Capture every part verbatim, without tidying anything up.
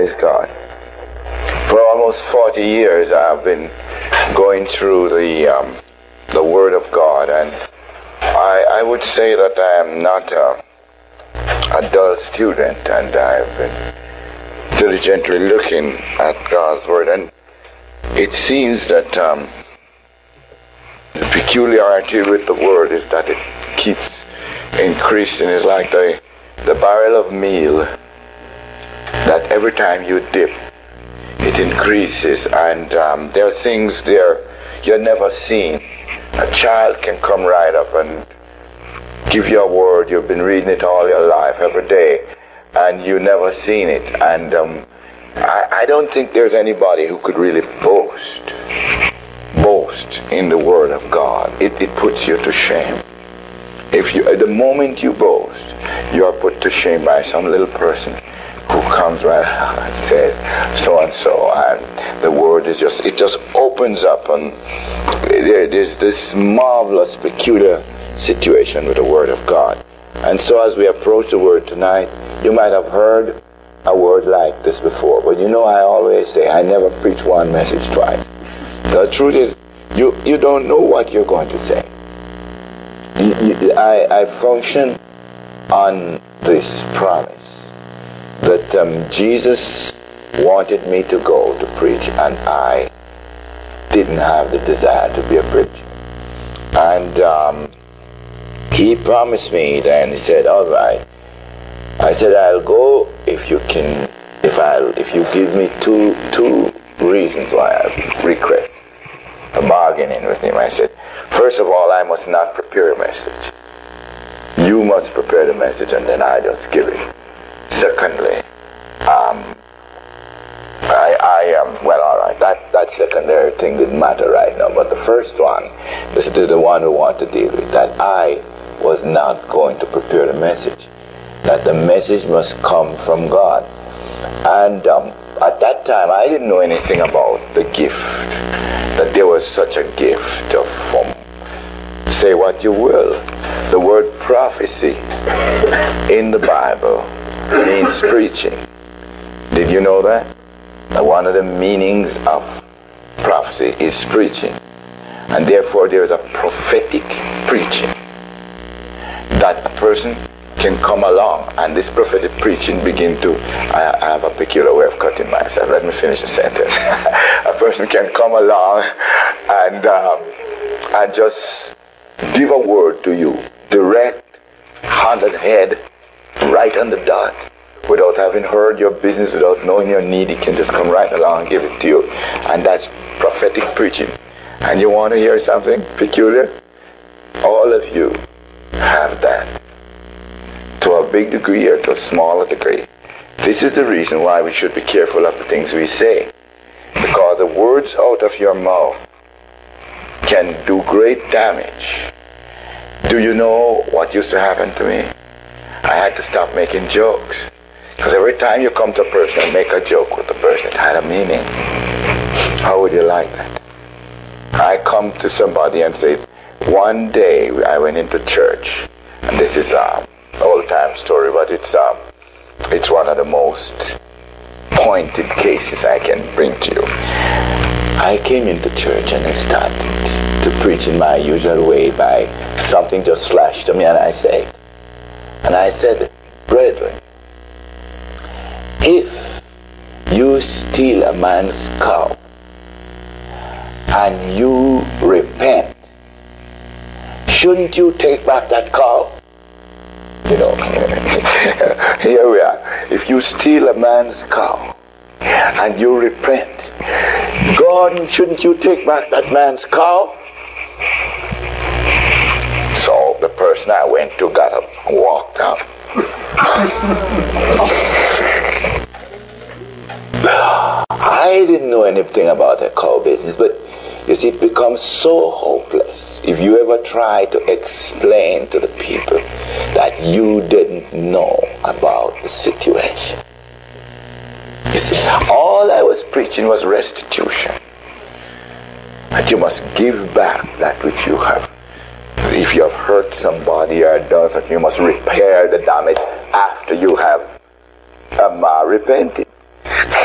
Praise God. For almost forty years I've been going through the um, the Word of God, and I, I would say that I am not a, a dull student, and I've been diligently looking at God's Word, and it seems that um, the peculiarity with the Word is that it keeps increasing. It's like the, the barrel of meal that every time you dip, it increases, and um, there are things there you've never seen. A child can come right up and give you a word. You've been reading it all your life, every day, and you've never seen it. And um, I, I don't think there's anybody who could really boast, boast in the Word of God. It, it puts you to shame. If you, at the moment you boast, you are put to shame by some little person who comes right out and says so and so, and the Word is just, it just opens up, and there, there's this marvelous, peculiar situation with the Word of God. And so as we approach the Word tonight, you might have heard a word like this before, but you know, I always say I never preach one message twice. The truth is, you, you don't know what you're going to say. You, you, I, I function on this promise that um, Jesus wanted me to go to preach, and I didn't have the desire to be a preacher. And um, he promised me then, he said, all right. I said, I'll go if you can, if I'll, if you give me two, two reasons why I request a bargaining with him. I said, first of all, I must not prepare a message. You must prepare the message, and then I just give it. Secondly, um, I, I am, um, well, all right, that, that secondary thing didn't matter right now, but the first one, this is the one we want to deal with, that I was not going to prepare the message, that the message must come from God. And um, at that time, I didn't know anything about the gift, that there was such a gift of, um, say what you will, the word prophecy in the Bible means preaching. Did you know that? That one of the meanings of prophecy is preaching. And therefore there is a prophetic preaching that a person can come along, and this prophetic preaching begin to, I, I have a peculiar way of cutting myself. Let me finish the sentence. A person can come along and, um, and just give a word to you, direct, hand on the head, right on the dot, without having heard your business, without knowing your need. He can just come right along and give it to you. And that's prophetic preaching. And you want to hear something peculiar? All of you have that, to a big degree or to a smaller degree. This is the reason why we should be careful of the things we say, because the words out of your mouth can do great damage. Do you know what used to happen to me? I had to stop making jokes, because every time you come to a person and make a joke with the person, it had a meaning. How would you like that? I come to somebody and say, one day I went into church, and this is a old-time story, but it's uh, it's one of the most pointed cases I can bring to you. I came into church and I started to preach in my usual way by something just flashed to me, and I said, and I said, brethren, if you steal a man's cow and you repent, shouldn't you take back that cow? You know, here we are. If you steal a man's cow and you repent, God, shouldn't you take back that man's cow? So the person I went to got up and walked out. I didn't know anything about the cow business, but you see, it becomes so hopeless if you ever try to explain to the people that you didn't know about the situation. You see, all I was preaching was restitution. That you must give back that which you have. If you have hurt somebody or done something, you must repair the damage after you have um, uh, repented.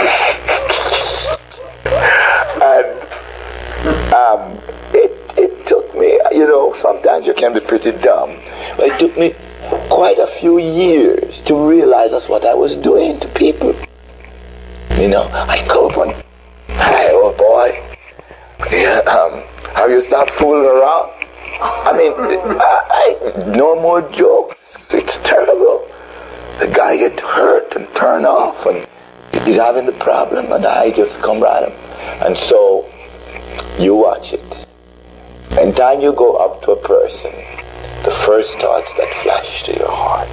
And um, it, it took me, you know, sometimes you can be pretty dumb, but it took me quite a few years to realize that's what I was doing to people. You know, I go up and, hey, old boy, yeah, um, have you stopped fooling around? I mean, I, I, no more jokes. It's terrible. The guy gets hurt and turned off, and he's having the problem, and I just come right him. And so, you watch it. Anytime you go up to a person, the first thoughts that flash to your heart,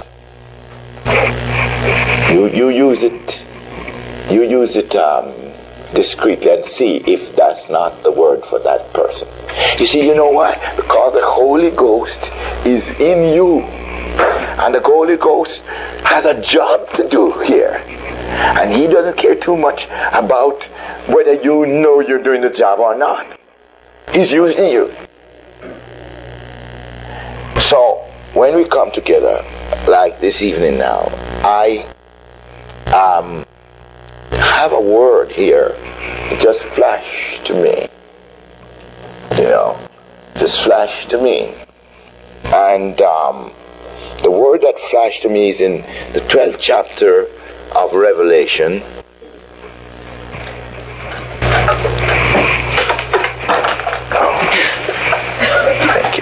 you you use it, you use it um, discreetly and see if that's not the word for that person. You see, you know why? Because the Holy Ghost is in you, and the Holy Ghost has a job to do here, and He doesn't care too much about whether you know you're doing the job or not. He's using you. So when we come together like this evening now, I um, have a word here. It just flashed to me. You know, just flashed to me. And um, the word that flashed to me is in the twelfth chapter of Revelation. Thank you.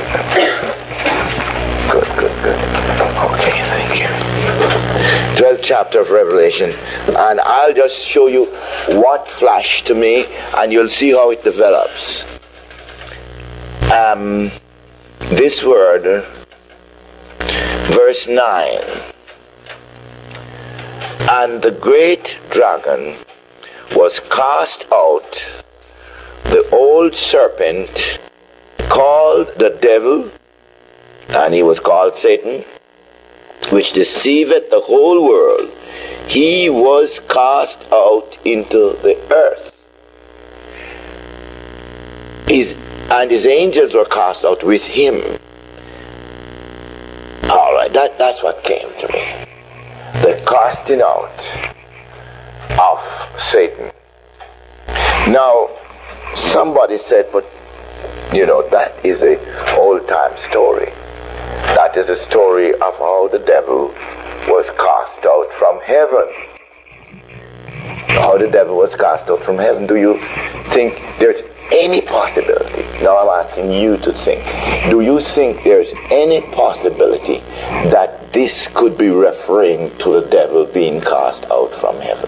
Good, good, good. Okay, thank you. twelfth chapter of Revelation. And I'll just show you what flashed to me, and you'll see how it develops. Um, this word, verse nine. And the great dragon was cast out, the old serpent, called the devil, and he was called Satan, which deceiveth the whole world. He was cast out into the earth. His, and his angels were cast out with him. All right, that, that's what came to me. The casting out of Satan. Now, somebody said, but, you know, that is a old-time story. That is a story of how the devil was cast out from heaven. How the devil was cast out from heaven. Do you think there's any possibility? Now I'm asking you to think. Do you think there's any possibility that this could be referring to the devil being cast out from heaven?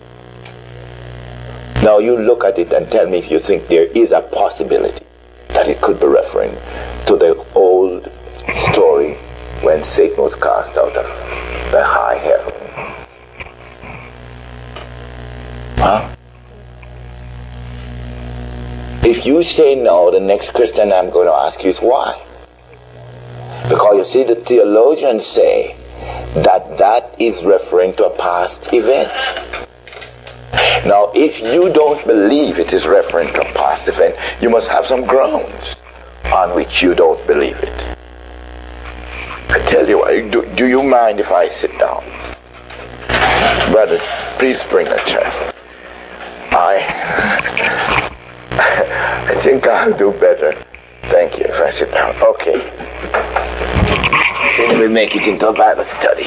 Now you look at it and tell me if you think there is a possibility that it could be referring to the old story when Satan was cast out of the high heaven. Huh? If you say no, the next question I'm going to ask you is why? Because you see, the theologians say that that is referring to a past event. Now, if you don't believe it is referring to a past event, you must have some grounds on which you don't believe it. I tell you what, do, do you mind if I sit down? Brother, please bring a chair. I... I think I'll do better. Thank you if I sit down. Okay. Then we make it into a Bible study.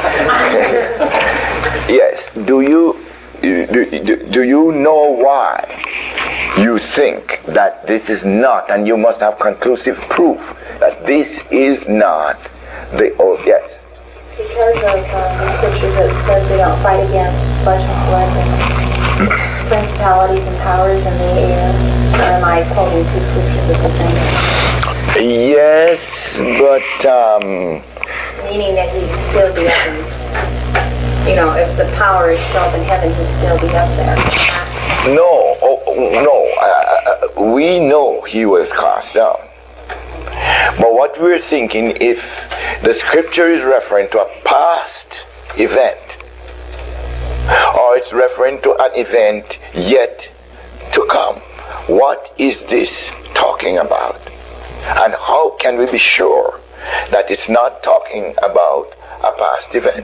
Yes. Do you do, do, do you know why you think that this is not, and you must have conclusive proof that this is not the old? Yes. Because of um, the scriptures that says we don't fight against flesh and blood and principalities and powers in the air. Or am I quoting two scriptures at the same time? Yes, but um meaning that he'd still be up in, you know, if the power is still up in heaven, he'd still be up there. No, oh, no. Uh, we know he was cast down. But what we're thinking, if the scripture is referring to a past event, or it's referring to an event yet to come, what is this talking about? And how can we be sure that it's not talking about a past event?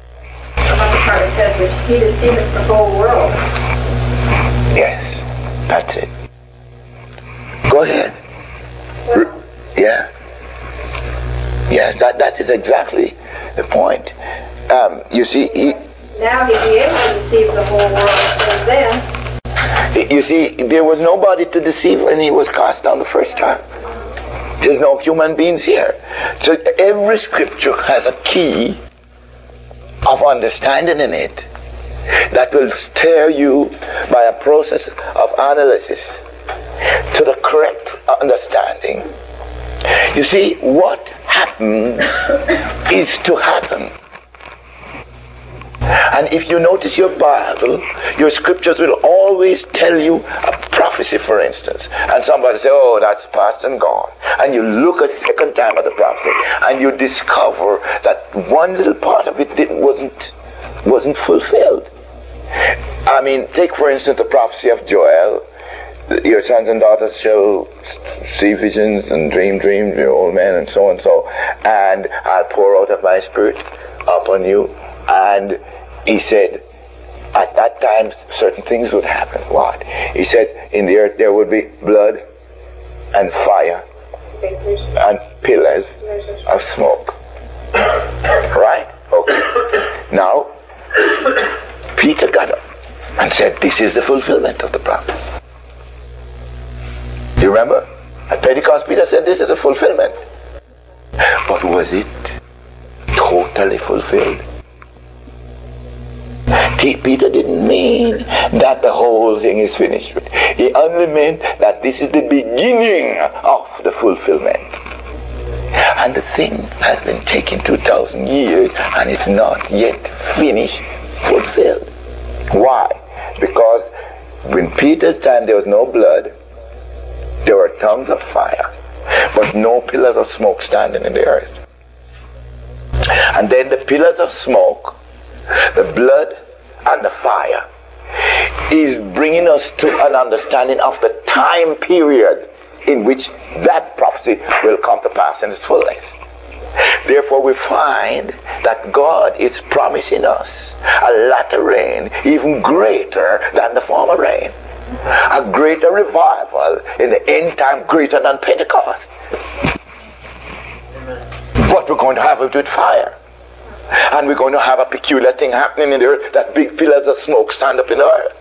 The other part it says, which he deceiveth the whole world. Yes, That's it. Go ahead. Well, Yeah. Yes, that, that is exactly the point. Um, you see, he, now he'd be able to deceive the whole world, and then you see, there was nobody to deceive when he was cast down the first time. There's no human beings here. So every scripture has a key of understanding in it that will steer you by a process of analysis to the correct understanding. You see, what happened is to happen. And if you notice your Bible, your scriptures will always tell you a prophecy, for instance. And somebody say, oh, that's past and gone. And you look a second time at the prophecy, and you discover that one little part of it didn't, wasn't, wasn't fulfilled. I mean, take, for instance, the prophecy of Joel. Your sons and daughters shall see visions and dream dreams, your old men, and so and so. And I'll pour out of my spirit upon you. And he said, at that time, certain things would happen. What? He said, in the earth there would be blood and fire and pillars of smoke. Right? Okay. Now, Peter got up and said, this is the fulfillment of the promise. You remember? At Pentecost, Peter said, this is a fulfillment. But was it totally fulfilled? Peter didn't mean that the whole thing is finished. He only meant that this is the beginning of the fulfillment. And the thing has been taking two thousand years and it's not yet finished, fulfilled. Why? Because in Peter's time there was no blood, there were tongues of fire, but no pillars of smoke standing in the earth. And then the pillars of smoke, the blood and the fire, is bringing us to an understanding of the time period in which that prophecy will come to pass in its fullness. Therefore we find that God is promising us a latter rain even greater than the former rain. A greater revival in the end time, greater than Pentecost. But we're going to have it with fire. And we're going to have a peculiar thing happening in the earth, that big pillars of smoke stand up in the earth.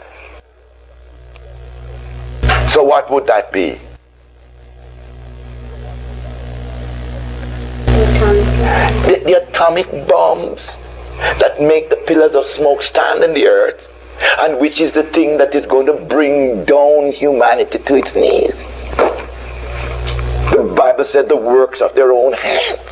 So what would that be? The, the atomic bombs that make the pillars of smoke stand in the earth, and which is the thing that is going to bring down humanity to its knees. The Bible said the works of their own hands.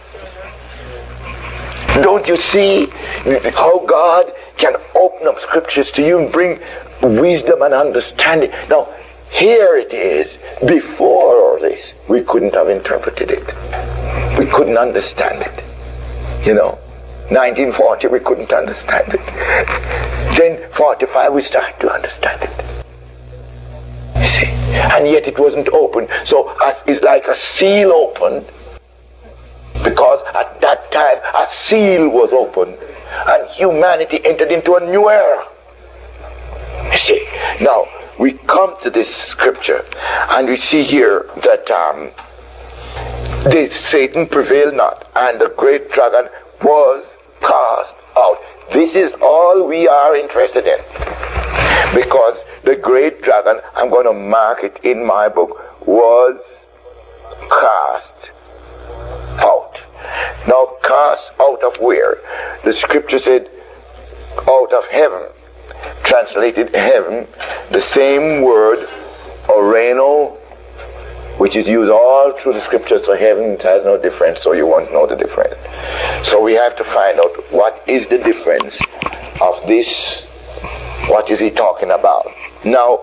Don't you see how God can open up scriptures to you and bring wisdom and understanding? Now, here it is. Before all this, we couldn't have interpreted it. We couldn't understand it. You know, nineteen forty, we couldn't understand it. Then forty-five, we started to understand it. You see? And yet it wasn't open. So as, it's like a seal opened, because at that time a seal was opened and humanity entered into a new era. You see? Now, we come to this scripture and we see here that um, this Satan prevailed not, and the great dragon was cast out. This is all we are interested in. Because the great dragon, I'm going to mark it in my book, was cast out. Now, cast out of where? The scripture said, out of heaven. Translated heaven, the same word, oreno, which is used all through the scriptures, so heaven has no difference, so you won't know the difference. So we have to find out what is the difference of this, what is he talking about. Now,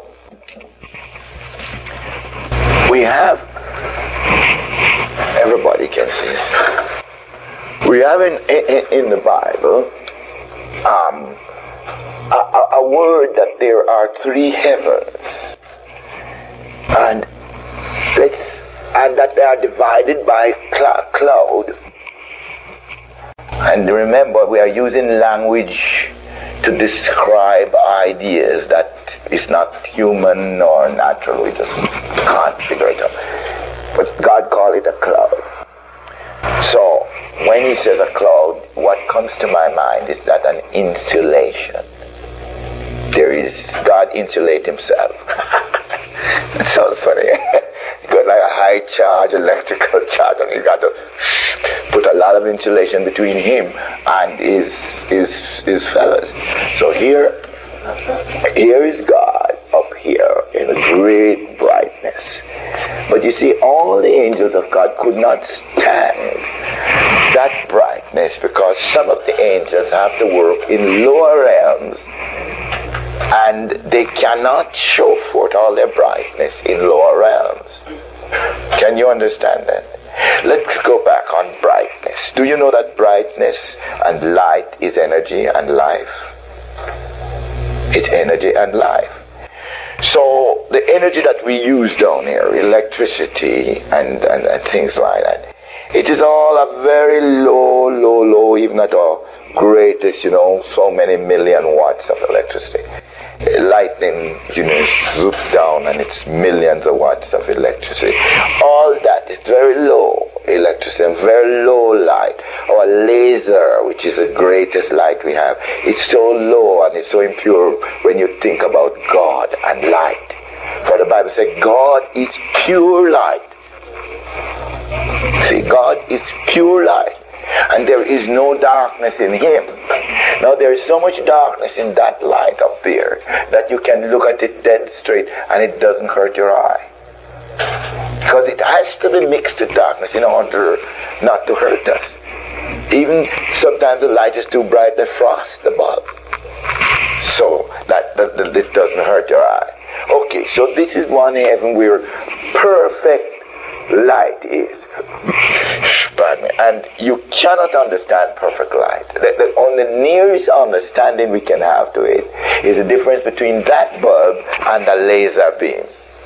we have, everybody can see it. We have in, in, in the Bible, um, A, a, a word that there are three heavens, and let's and that they are divided by cl- cloud. And remember, we are using language to describe ideas that it's not human or natural. We just can't figure it out. But God called it a cloud. So when he says a cloud, what comes to my mind is that an insulation. There is, God insulate himself. That sounds funny. You got like a high charge electrical charge, and you got to put a lot of insulation between him and his his his fellas. So here, here is God up here in a great brightness. But you see, all the angels of God could not stand that brightness, because some of the angels have to work in lower realms, and they cannot show forth all their brightness in lower realms. Can you understand that? Let's go back on brightness. Do you know that brightness and light is energy and life? It's energy and life. So the energy that we use down here, electricity and, and, and things like that, it is all a very low, low, low, even at our greatest, you know, so many million watts of electricity. Lightning, you know, zoop down and it's millions of watts of electricity. All that is very low electricity and very low light. Our laser, which is the greatest light we have, it's so low and it's so impure when you think about God and light. For the Bible says God is pure light. See, God is pure light, and there is no darkness in him. Now there is so much darkness in that light up there that you can look at it dead straight and it doesn't hurt your eye, because it has to be mixed with darkness in order not to hurt us. Even sometimes the light is too bright, they frost the bulb so that, that, that it doesn't hurt your eye. Okay, so this is one heaven where perfect light is. Pardon me. And you cannot understand perfect light. The, the only nearest understanding we can have to it is the difference between that bulb and a laser beam.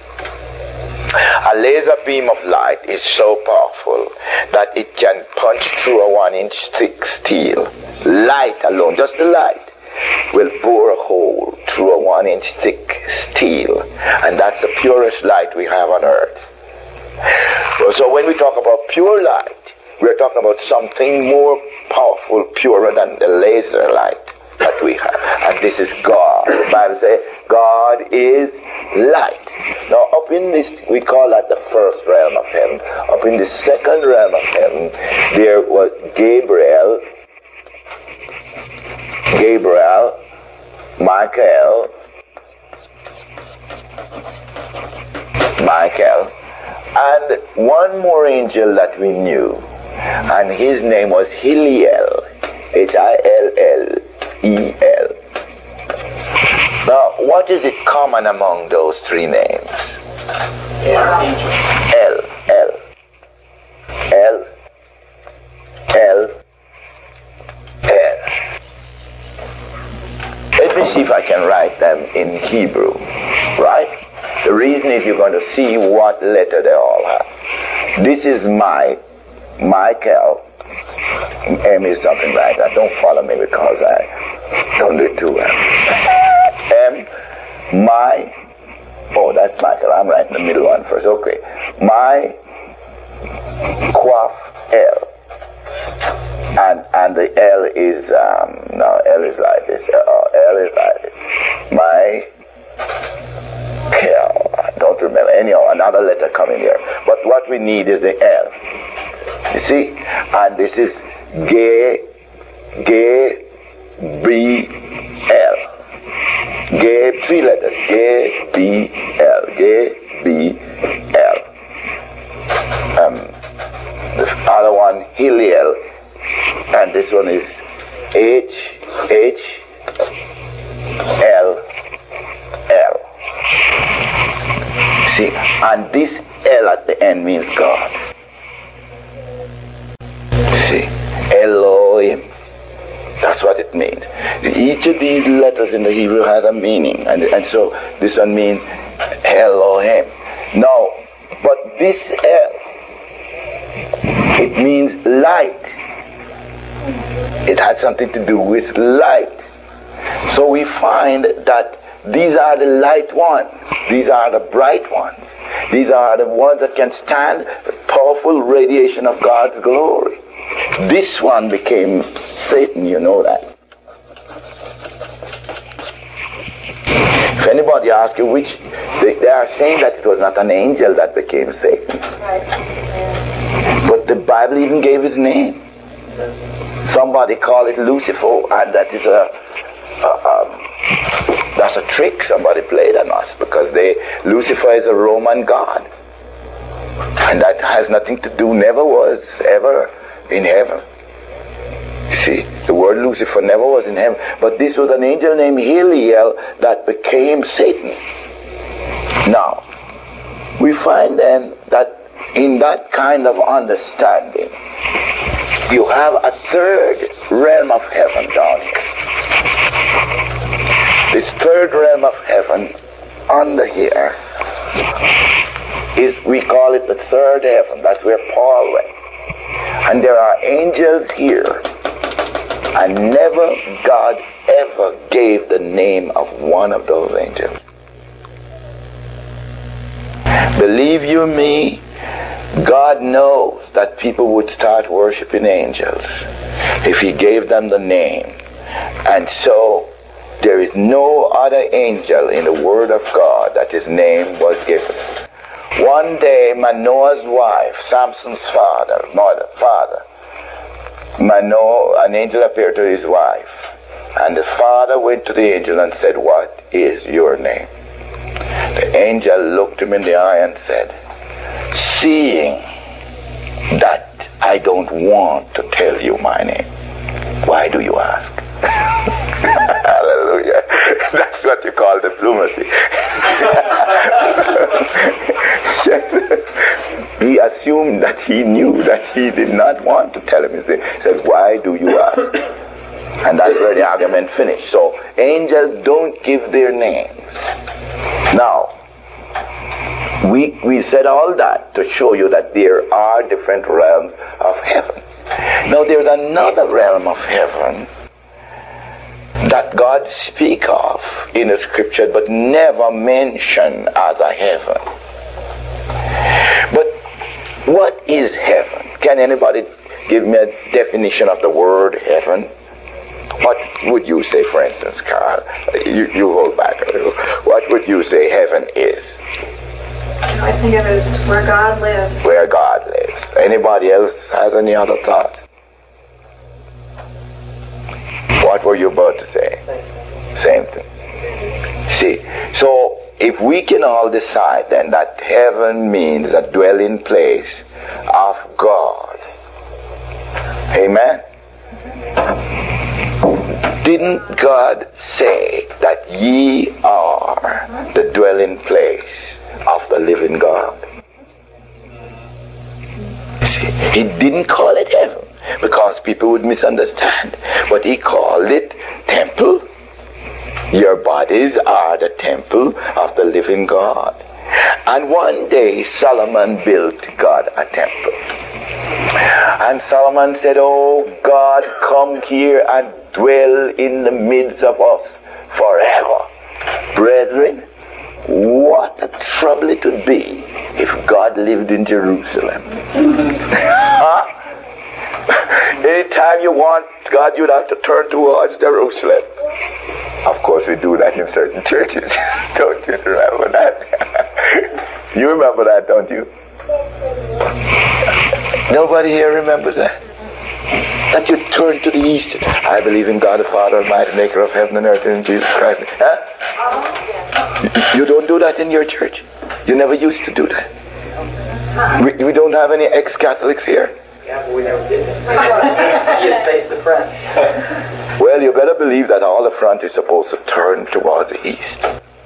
A laser beam of light is so powerful that it can punch through a one inch thick steel. Light alone, just the light, will bore a hole through a one inch thick steel. And that's the purest light we have on earth. So when we talk about pure light, we're talking about something more powerful, purer than the laser light that we have. And this is God. The Bible says God is light. Now up in this, we call that the first realm of heaven. Up in the second realm of heaven, there was Gabriel, Gabriel, Michael, Michael, and one more angel that we knew, and his name was Hiliel, H I L L E L. Now, what is it common among those three names? L, L, L, L, L. Let me see if I can write them in Hebrew, right? The reason is you're going to see what letter they all have. This is my, Michael. M is something like that. Don't follow me because I don't do it too well. M, my, oh, that's Michael. I'm writing the middle one first. Okay. My, Quaf, L. And, and the L is, um, no, L is like this. Uh, L is like this. My, Kel. I don't remember. Anyhow, another letter coming here. But what we need is the L. You see? And this is G, G, B, L. G, three letters. G, B, L. G, B, L. Um, the other one, Hiliel. And this one is H, H, L, L. See, and this L at the end means God. See, Elohim. That's what it means. Each of these letters in the Hebrew has a meaning, and, and so this one means Elohim. Now, but this L, it means light. It had something to do with light. So we find that these are the light ones. These are the bright ones. These are the ones that can stand the powerful radiation of God's glory. This one became Satan, you know that. If anybody asks you which, they, they are saying that it was not an angel that became Satan. Right. But the Bible even gave his name. Somebody called it Lucifer, and that is a, a um, that's a trick somebody played on us, because they Lucifer is a Roman god, and that has nothing to do, never was ever in heaven. You see, the word Lucifer never was in heaven, but this was an angel named Heliel that became Satan. Now, we find then that in that kind of understanding, you have a third realm of heaven down here. This third realm of heaven under here is, we call it the third heaven. That's where Paul went. And there are angels here. And never God ever gave the name of one of those angels. Believe you me, God knows that people would start worshiping angels if he gave them the name. And so there is no other angel in the Word of God that his name was given. One day Manoah's wife, Samson's father, mother, father, Manoah, an angel appeared to his wife, and the father went to the angel and said, "What is your name?" The angel looked him in the eye and said, "Seeing that I don't want to tell you my name, why do you ask?" Hallelujah. That's what you call diplomacy. He assumed that he knew that he did not want to tell him his name. He said, "Why do you ask?" And that's where the argument finished. So angels don't give their names. Now, we we said all that to show you that there are different realms of heaven. Now there's another realm of heaven that God speaks of in the scripture but never mention as a heaven. But what is heaven? Can anybody give me a definition of the word heaven? What would you say, for instance, Carl? You, you hold back a little. What would you say heaven is? I think of it as where God lives. Where God lives. Anybody else has any other thoughts? What were you about to say? Same thing. See, so if we can all decide then that heaven means a dwelling place of God. Amen? Didn't God say that ye are the dwelling place of the living God? You see, he didn't call it heaven because people would misunderstand, but he called it temple. Your bodies are the temple of the living God. And one day Solomon built God a temple. And Solomon said, "Oh God, come here and dwell in the midst of us forever." Brethren, what a trouble it would be if God lived in Jerusalem. Huh? Anytime you want God, you'd have to turn towards Jerusalem. Of course, we do that in certain churches. Don't you remember that? You remember that, don't you? Nobody here remembers that? That you turn to the east. I believe in God the Father Almighty, maker of heaven and earth, and in Jesus Christ. Huh? You don't do that in your church? You never used to do that? We, we don't have any ex-Catholics here? Yeah, but we never did it. You just face the front. Well, you better believe that all the front is supposed to turn towards the east.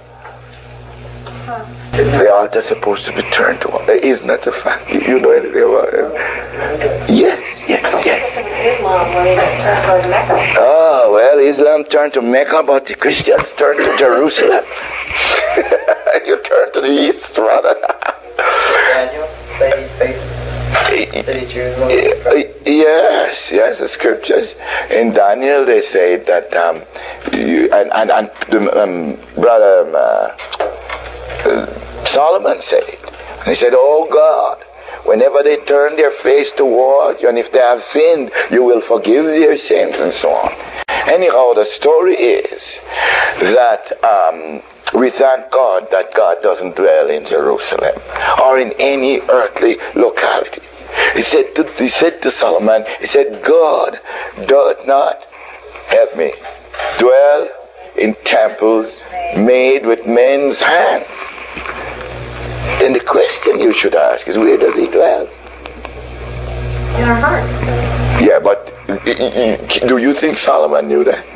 The altar is supposed to be turned towards. Isn't that a fact? You, you know anything about it? Yes, yes, yes. Islam, when they turn toward Mecca. Oh, well, Islam turned to Mecca, but the Christians turned to Jerusalem. You turn to the east, brother. Daniel, stay facing. City Jerusalem. Yes, yes, the scriptures. In Daniel they say that, um, you, and, and, and the, um, brother um, uh, uh, Solomon said it. And he said, oh God, whenever they turn their face toward you, and if they have sinned, you will forgive their sins, and so on. Anyhow, the story is that um, we thank God that God doesn't dwell in Jerusalem or in any earthly locality. He said to, he said to Solomon, he said, God doth not, help me, dwell in temples made with men's hands. Then the question you should ask is, where does he dwell? In our hearts. Yeah, but do you think Solomon knew that?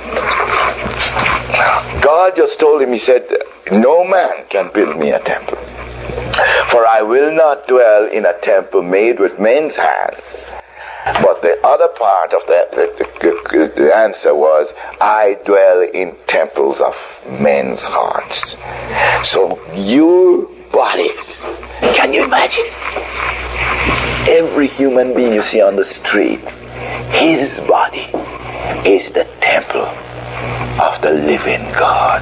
God just told him, he said, no man can build me a temple, for I will not dwell in a temple made with men's hands. But the other part of the, the, the, the answer was, I dwell in temples of men's hearts. So your bodies, can you imagine? Every human being you see on the street, his body is the temple of the living God.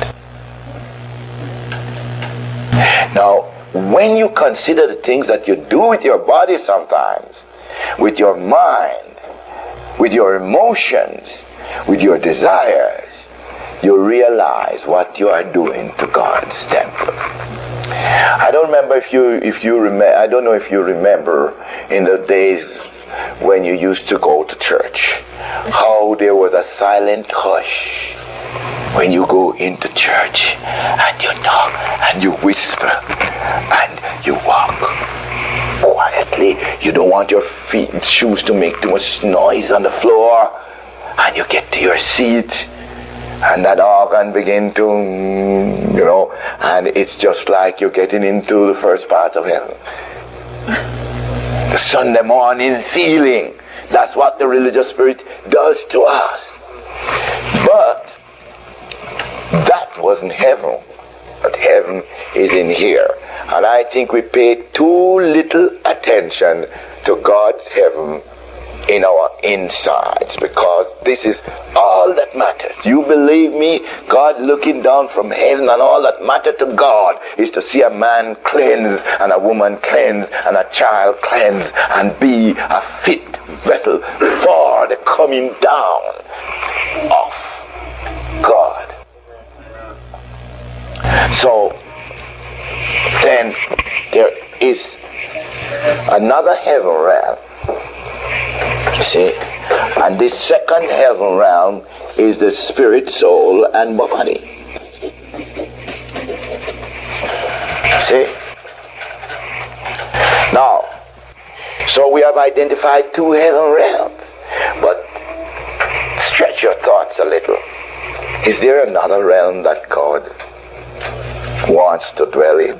Now, when you consider the things that you do with your body sometimes, with your mind, with your emotions, with your desires, you realize what you are doing to God's temple. I don't remember if you if you remember I don't know if you remember in the days when you used to go to church, how there was a silent hush when you go into church, and you talk and you whisper and you walk quietly. You don't want your feet and shoes to make too much noise on the floor, and you get to your seat and that organ begin to, you know, and it's just like you're getting into the first part of heaven. The Sunday morning feeling. That's what the religious spirit does to us. But that wasn't heaven. But heaven is in here. And I think we pay too little attention to God's heaven in our insides, because this is all that matters. You believe me, God looking down from heaven, and all that matters to God is to see a man cleansed and a woman cleansed and a child cleansed and be a fit vessel for the coming down of God. So then there is another heaven realm. You see, and this second heaven realm is the spirit, soul, and body. See? Now, so we have identified two heaven realms, but stretch your thoughts a little. Is there another realm that God wants to dwell in?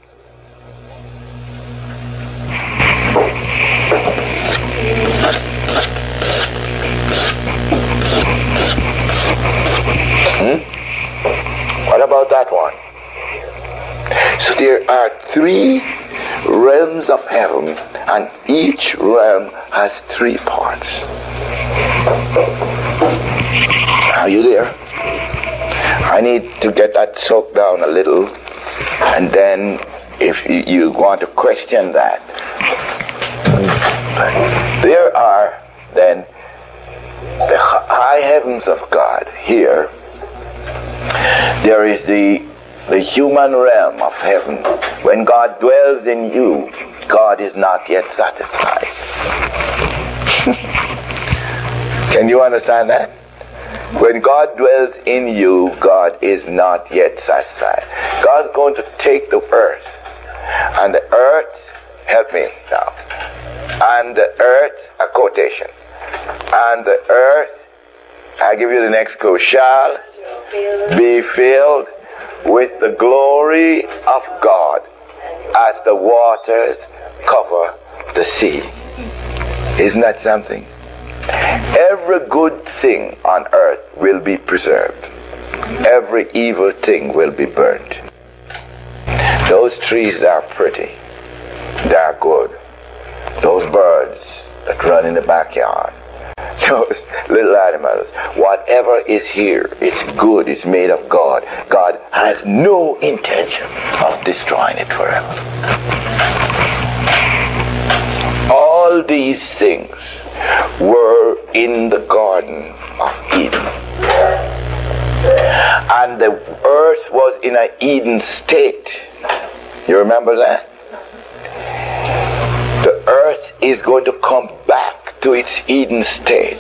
Hmm? What about that one? So there are three realms of heaven, and each realm has three parts. Are you there? I need to get that soaked down a little, and then if you want to question that, there are then the high heavens of God. Here there is the the human realm of heaven. When God dwells in you, God is not yet satisfied. Can you understand that? When God dwells in you, God is not yet satisfied. God's going to take the earth, and the earth, help me now, and the earth, a quotation, and the earth, I give you the next clue, shall be filled with the glory of God as the waters cover the sea. Isn't that something? Every good thing on earth will be preserved. Every evil thing will be burnt. Those trees are pretty. They are good. those birds that run in the backyard, those little animals, whatever is here, it's good, it's made of God. God has no intention of destroying it forever. All these things were in the Garden of Eden. And the earth was in an Eden state. You remember that? The earth is going to come back to its Eden state.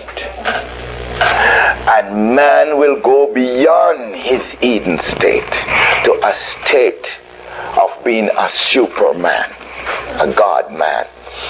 And man will go beyond his Eden state to a state of being a superman, a God man.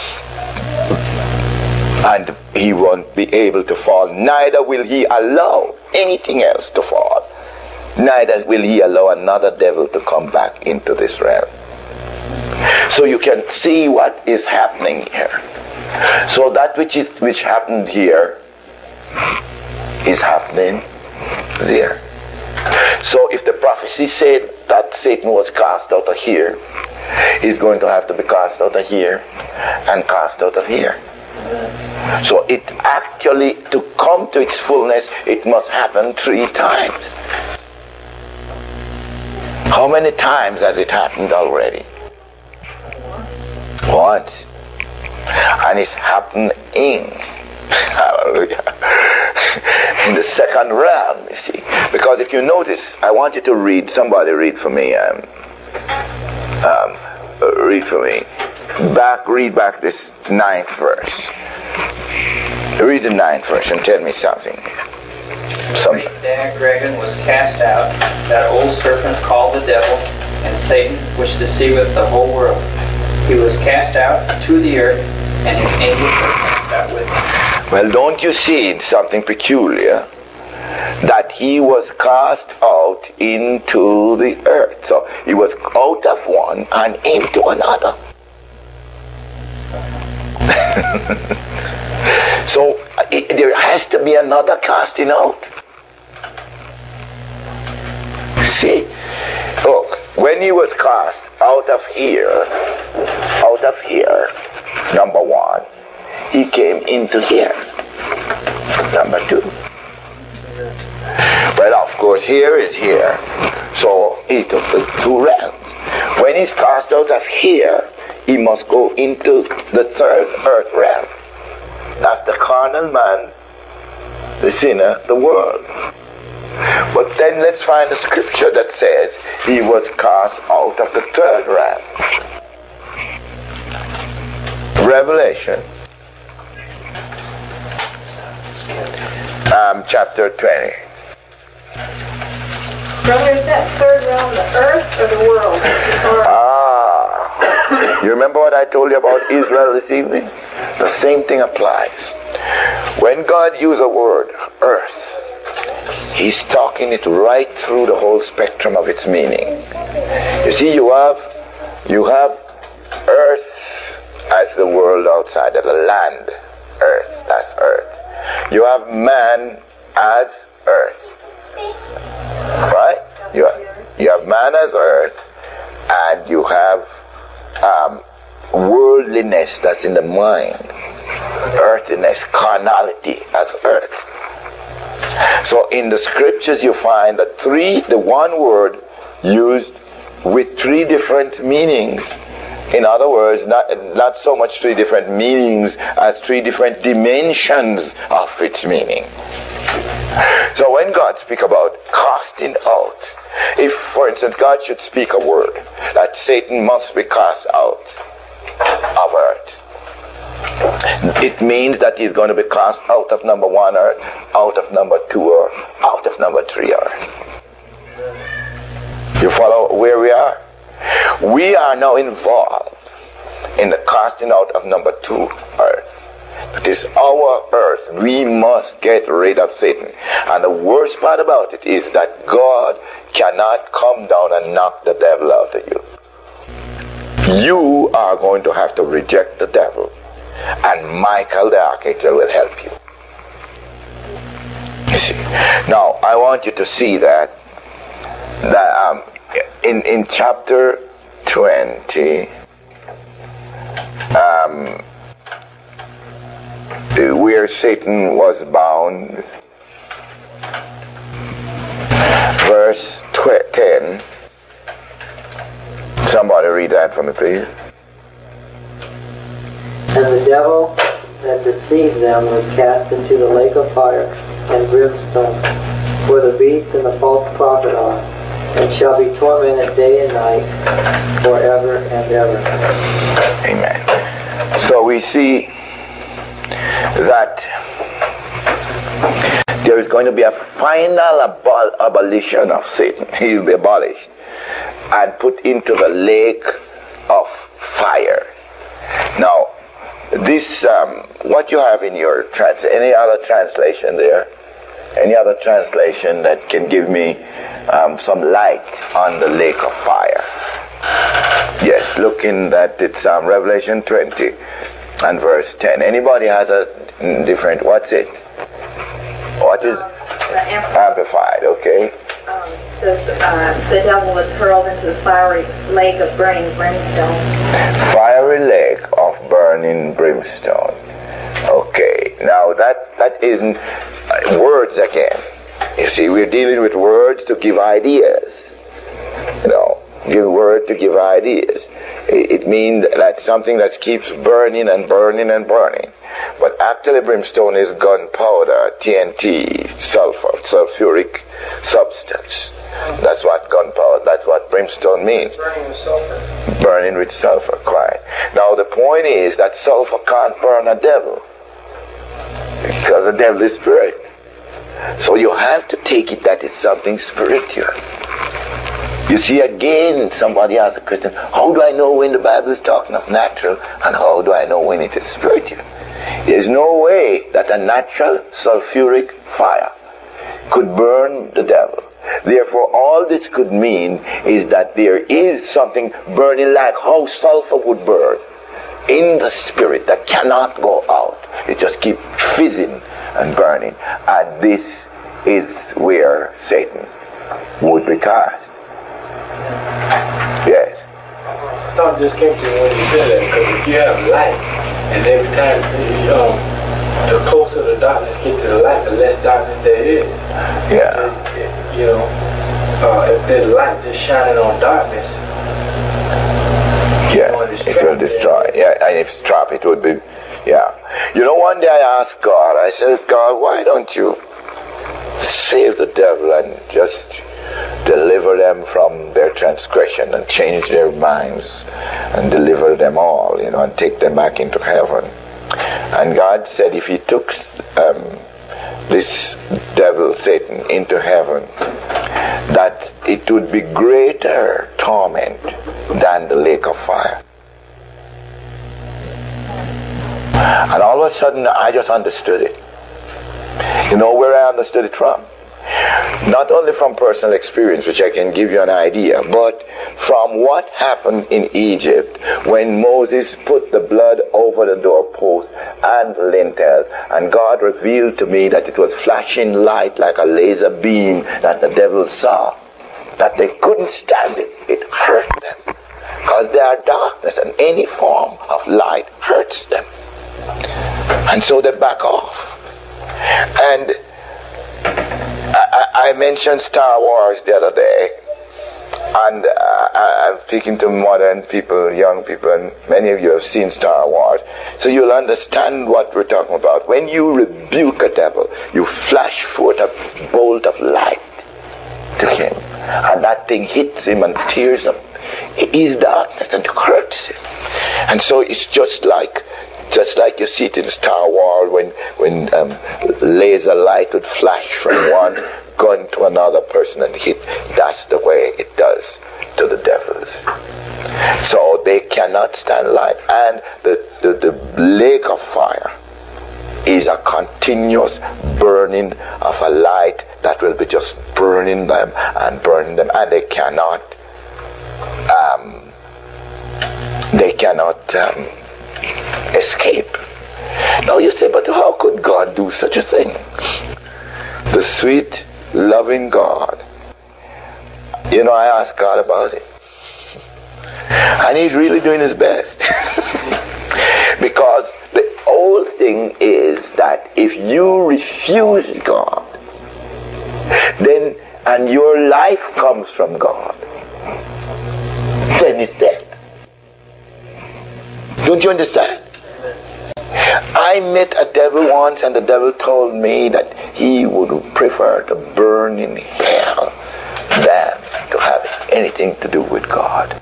And he won't be able to fall. Neither will he allow anything else to fall. Neither will he allow another devil to come back into this realm. So you can see what is happening here. So that which is which happened here is happening there. So if the prophecy said that Satan was cast out of here, he's going to have to be cast out of here and cast out of here. So it actually, to come to its fullness, it must happen three times. How many times has it happened already? Once. And it's happening. Hallelujah. In the second realm, you see. Because if you notice, I want you to read, somebody read for me, um, um, read for me. Back, read back this ninth verse. Read the ninth verse and tell me something. Some. The great dragon was cast out, that old serpent called the devil, and Satan, which deceiveth the whole world. He was cast out to the earth, and his angels were cast out with him. Well, don't you see something peculiar? That he was cast out into the earth. So he was out of one and into another. So it, there has to be another casting out. See, look, when he was cast out of here, out of here, number one, he came into here. Number two. Well, of course, here is here. So he took the two realms. When he's cast out of here, he must go into the third earth realm. That's the carnal man, the sinner, the world. But then let's find a scripture that says he was cast out of the third realm. Revelation. Um, chapter twenty. Brother, is that third realm the earth or the world? Or Ah, you remember what I told you about Israel this evening? The same thing applies. When God uses a word, earth, he's talking it right through the whole spectrum of its meaning. You see, you have you have earth as the world outside of the land. Earth, that's earth. You have man as earth. Right? You have, you have man as earth, and you have um, worldliness that's in the mind. Earthiness, carnality as earth. So in the scriptures you find the three, the one word used with three different meanings. In other words, not, not so much three different meanings as three different dimensions of its meaning. So when God speaks about casting out, if, for instance, God should speak a word that Satan must be cast out of earth, it means that he's going to be cast out of number one earth, out of number two earth, out of number three earth. You follow where we are? We are now involved in the casting out of number two earth. It is our earth. We must get rid of Satan. And the worst part about it is that God cannot come down and knock the devil out of you. You are going to have to reject the devil. And Michael the archangel will help you. You see. Now, I want you to see that, that um, in, in chapter twenty, um, where Satan was bound. Verse ten. Somebody read that for me, please. And the devil that deceived them was cast into the lake of fire and brimstone, where the beast and the false prophet are, and shall be tormented day and night forever and ever. Amen. So we see that there is going to be a final abol- abolition of Satan. He will be abolished and put into the lake of fire. Now, this, um, what you have in your trans, any other translation there? Any other translation that can give me um, some light on the lake of fire? Yes, looking that it's um, Revelation twenty and verse ten. Anybody has a different, what's it? What is um, amplified. amplified? Okay. Um, says, uh, the devil was hurled into the fiery lake of burning brimstone. Fiery lake of burning brimstone. Okay. Now that that isn't uh, words again. You see, we're dealing with words to give ideas. You know, give word to give ideas. It, it means that something that keeps burning and burning and burning. But actually brimstone is gunpowder, T N T, sulfur, sulfuric substance. That's what gunpowder, that's what brimstone means. Burning with sulfur. Burning with sulfur, quite. Now the point is that sulfur can't burn a devil, because the devil is spirit. So you have to take it that it's something spiritual. You see, again, somebody asks a question, how do I know when the Bible is talking of natural, and how do I know when it is spiritual? There's no way that a natural sulfuric fire could burn the devil. Therefore, all this could mean is that there is something burning like how sulfur would burn in the spirit that cannot go out. It just keeps fizzing and burning. And this is where Satan would be cast. Yes. I thought it just came to me when you said that, because if you have light, and every time, um, the closer the darkness gets to the light, the less darkness there is. Yeah. It, you know, uh, if there's light just shining on darkness, yeah, it will destroy. Yeah, and if it's trapped, it would be. Yeah. You know, one day I asked God, I said, God, why don't you save the devil and just deliver them from their transgression and change their minds and deliver them all, you know, and take them back into heaven? And God said if he took um, this devil, Satan, into heaven, that it would be greater torment than the lake of fire. And all of a sudden I just understood it. You know where I understood it from? Not only from personal experience, which I can give you an idea, but from what happened in Egypt when Moses put the blood over the doorpost and the lintel, and God revealed to me that it was flashing light like a laser beam that the devil saw, that they couldn't stand it. It hurt them, because they are darkness, and any form of light hurts them. And so they back off. And I, I mentioned Star Wars the other day, and uh, I, I'm speaking to modern people, young people, and many of you have seen Star Wars, so you'll understand what we're talking about. When you rebuke a devil, you flash forth a bolt of light to him, and that thing hits him and tears him. It is darkness and it hurts him. And so it's just like Just like you see it in Star Wars when, when um, laser light would flash from one gun to another person and hit. That's the way it does to the devils. So they cannot stand light. And the, the, the lake of fire is a continuous burning of a light that will be just burning them and burning them. And they cannot, um, they cannot... Um, escape. Now you say, but how could God do such a thing? The sweet, loving God. You know, I asked God about it. And he's really doing his best. Because The whole thing is that if you refuse God, then, and your life comes from God, then it's dead. Don't you understand? I met a devil once, and the devil told me that he would prefer to burn in hell than to have anything to do with God.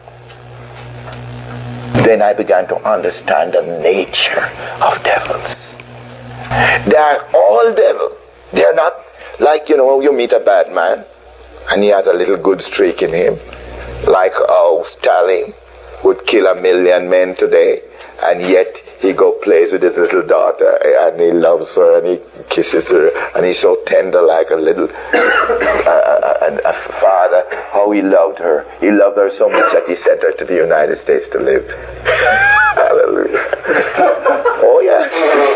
Then I began to understand the nature of devils. They are all devils. They are not like, you know, you meet a bad man and he has a little good streak in him, like how Stalin would kill a million men today, and yet he go plays with his little daughter and he loves her and he kisses her and he's so tender, like a little uh, a, a father. How he loved her. He loved her so much that he sent her to the United States to live. Hallelujah. Oh yeah.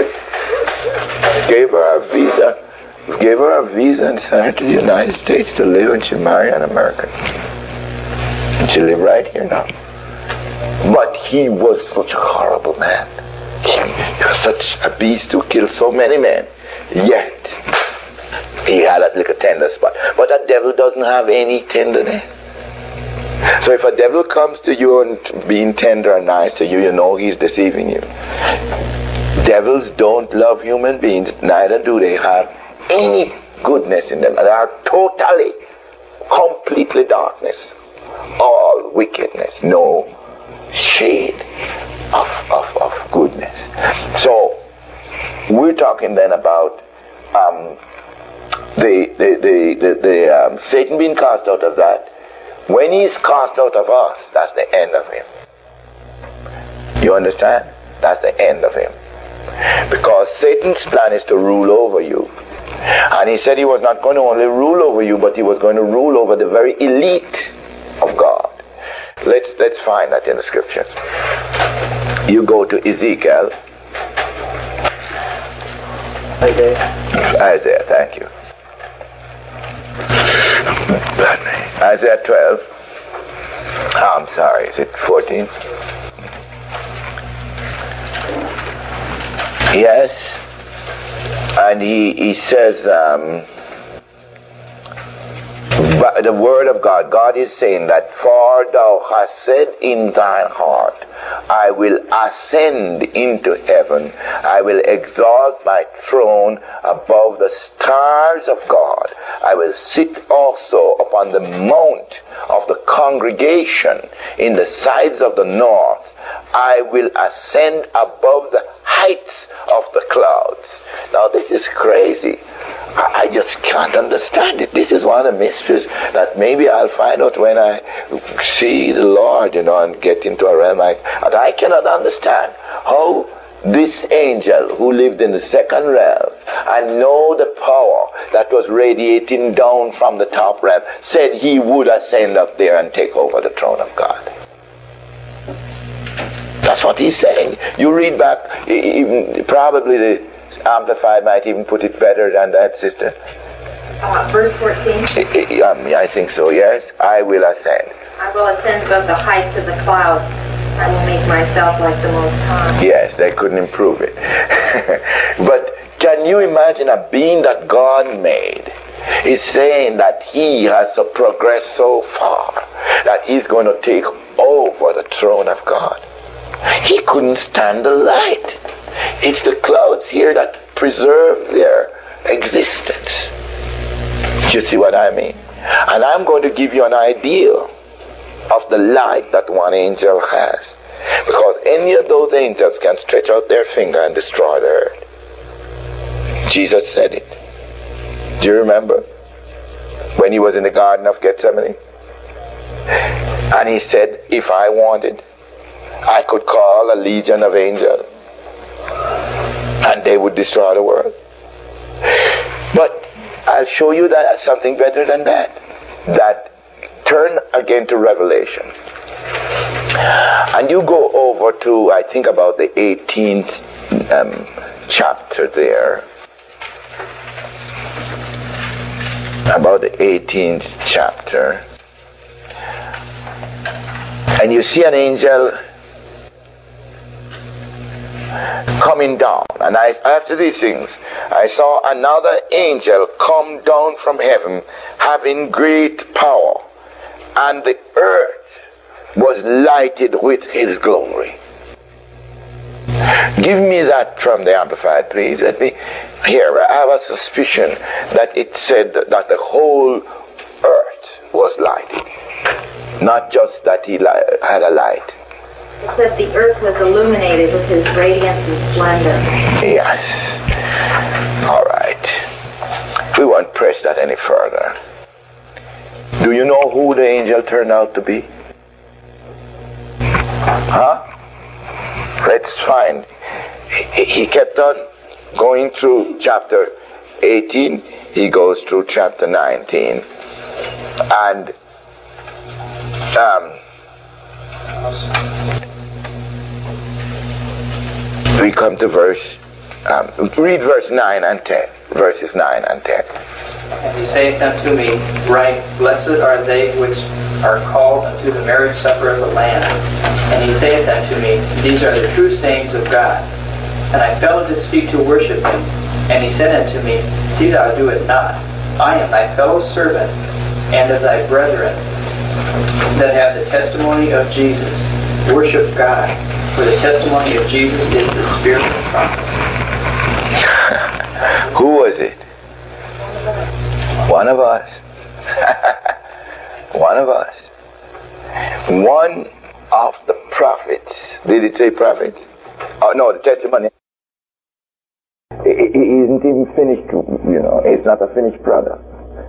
Gave her a visa. Gave her a visa and sent her to the United States to live, and she married an American. And she live right here now. But he was such a horrible man. He was such a beast who killed so many men. Yet, he had that little tender spot. But a devil doesn't have any tenderness. So if a devil comes to you and being tender and nice to you, you know he's deceiving you. Devils don't love human beings, neither do they have any goodness in them. They are totally, completely darkness. All wickedness. No shade of, of, of goodness. So we're talking then about um, the, the, the, the, the um, Satan being cast out of that. When he's cast out of us, that's the end of him. You understand? That's the end of him. Because Satan's plan is to rule over you. And he said he was not going to only rule over you, but he was going to rule over the very elite of God. Let's let's find that in the scriptures. You go to Ezekiel. Isaiah. Isaiah, thank you. Isaiah twelve. Oh, I'm sorry, is it fourteen? Yes. And he, he says, um, but the word of God, God is saying that, for thou hast said in thine heart, I will ascend into heaven, I will exalt my throne above the stars of God, I will sit also upon the mount of the congregation in the sides of the north, I will ascend above the heights of the clouds. Now this is crazy. I just can't understand it. This is one of the mysteries that maybe I'll find out when I see the Lord, you know, and get into a realm like that. I cannot understand how this angel who lived in the second realm and know the power that was radiating down from the top realm said he would ascend up there and take over the throne of God. That's what he's saying. You read back, even probably the Amplified might even put it better than that, sister. Uh, verse fourteen. I, I, I think so, yes. I will ascend. I will ascend above the heights of the clouds. I will make myself like the Most High. Yes, they couldn't improve it. But can you imagine a being that God made is saying that he has to progress so far that he's going to take over the throne of God? He couldn't stand the light. It's the clouds here that preserve their existence. Do you see what I mean? And I'm going to give you an idea of the light that one angel has. Because any of those angels can stretch out their finger and destroy the earth. Jesus said it. Do you remember? When he was in the Garden of Gethsemane? And he said, if I wanted, I could call a legion of angels and they would destroy the world. But I'll show you that something better than that. That turn again to Revelation. And you go over to, I think, about the eighteenth um, chapter there. About the eighteenth chapter. And you see an angel coming down. And I, after these things, I saw another angel come down from heaven, having great power, and the earth was lighted with his glory. Give me that from the Amplified, please. Let me here. I have a suspicion that it said that, that the whole earth was lighted, not just that he li- had a light. It said the earth was illuminated with his radiance and splendor. Yes. All right. We won't press that any further. Do you know who the angel turned out to be? Huh? Let's find. He, he kept on going through chapter eighteen. He goes through chapter nineteen. And um, we come to verse, um, read verse nine and ten. Verses nine and ten. And he saith unto me, Write, Blessed are they which are called unto the marriage supper of the Lamb. And he saith unto me, These are the true sayings of God. And I fell at his feet to worship him. And he said unto me, See thou do it not. I am thy fellow servant, and of thy brethren that have the testimony of Jesus. Worship God, for the testimony of Jesus is the spirit of prophecy. Who was it? One of us. One of us. One of the prophets. Did it say prophets? Oh, no, the testimony. It isn't even finished, you know. It's not a finished product.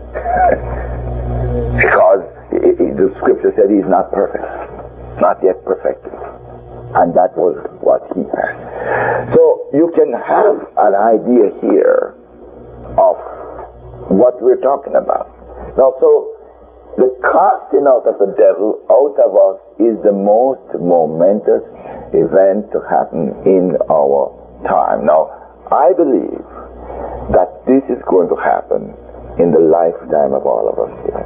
Because it, it, the scripture said he's not perfect. Not yet perfected. And that was what he had. So you can have an idea here of what we're talking about. Now, so the casting out of the devil out of us is the most momentous event to happen in our time. Now, I believe that this is going to happen in the lifetime of all of us here.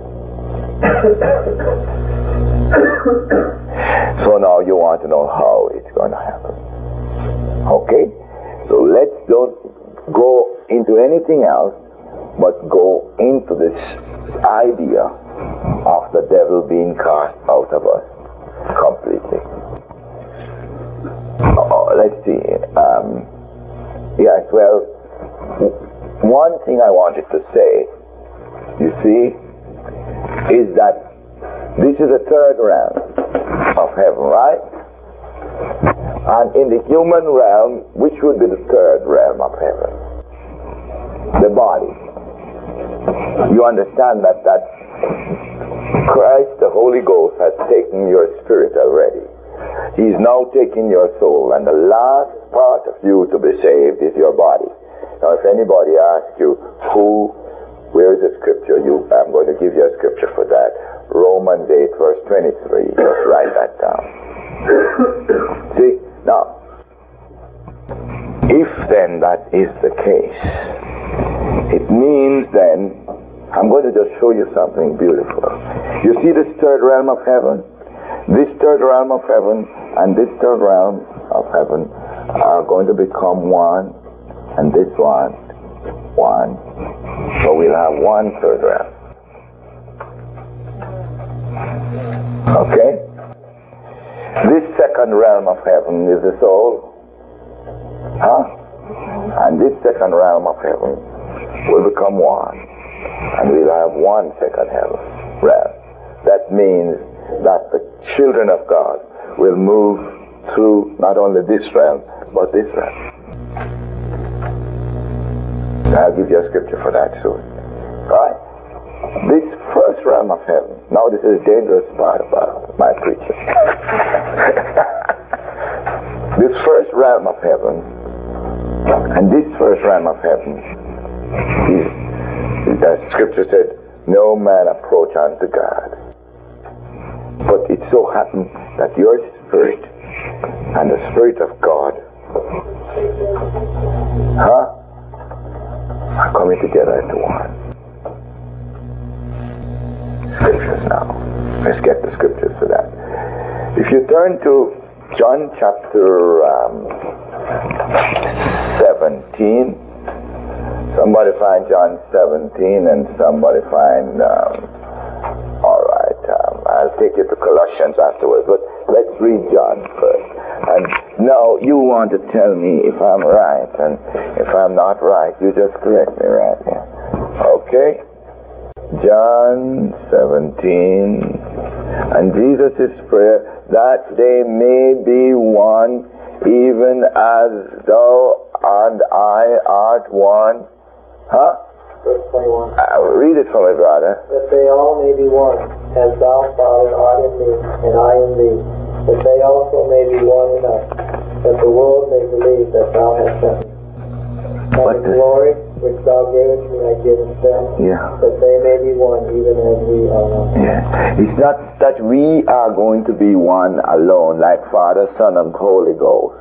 So now you want to know how it's going to happen. Okay? So let's don't go into anything else, but go into this idea of the devil being cast out of us completely. Oh, let's see. Um, yes, well, one thing I wanted to say, you see, is that this is the third realm of heaven, right? And in the human realm, which would be the third realm of heaven? The body. You understand that that Christ, the Holy Ghost, has taken your spirit already. He's now taking your soul, and the last part of you to be saved is your body. Now, if anybody asks you, who, where is the scripture? You, I'm going to give you a scripture for that. Romans eight, verse twenty-three. Just write that down. See, now, if then that is the case, it means then, I'm going to just show you something beautiful. You see this third realm of heaven? This third realm of heaven and this third realm of heaven are going to become one, and this one, one. So we'll have one third realm. Okay? This second realm of heaven is the soul. Huh? And this second realm of heaven will become one. And we'll have one second heaven realm. That means that the children of God will move through not only this realm, but this realm. I'll give you a scripture for that soon. Right? This first realm of heaven. Now this is a dangerous part of uh, my preaching. This first realm of heaven, and this first realm of heaven, is, the scripture said, no man approach unto God. But it so happened that your spirit and the spirit of God, huh, are coming together into one. Scriptures now. Let's get the scriptures for that. If you turn to John chapter um, seventeen. Somebody find John seventeen and somebody find, um, all right, um, I'll take you to Colossians afterwards, but let's read John first. And now you want to tell me if I'm right, and if I'm not right, you just correct me right here. Okay? John seventeen. And Jesus' prayer, that they may be one, even as thou and I art one. Huh? Verse twenty-one. Uh, read it for me, brother. That they all may be one, as thou, Father, art in me, and I in thee, that they also may be one in us, that the world may believe that thou hast sent me. And the glory which thou gavest me, I give unto them, Yeah. that they may be one, even as we are one. Yeah. It's not that we are going to be one alone, like Father, Son, and Holy Ghost.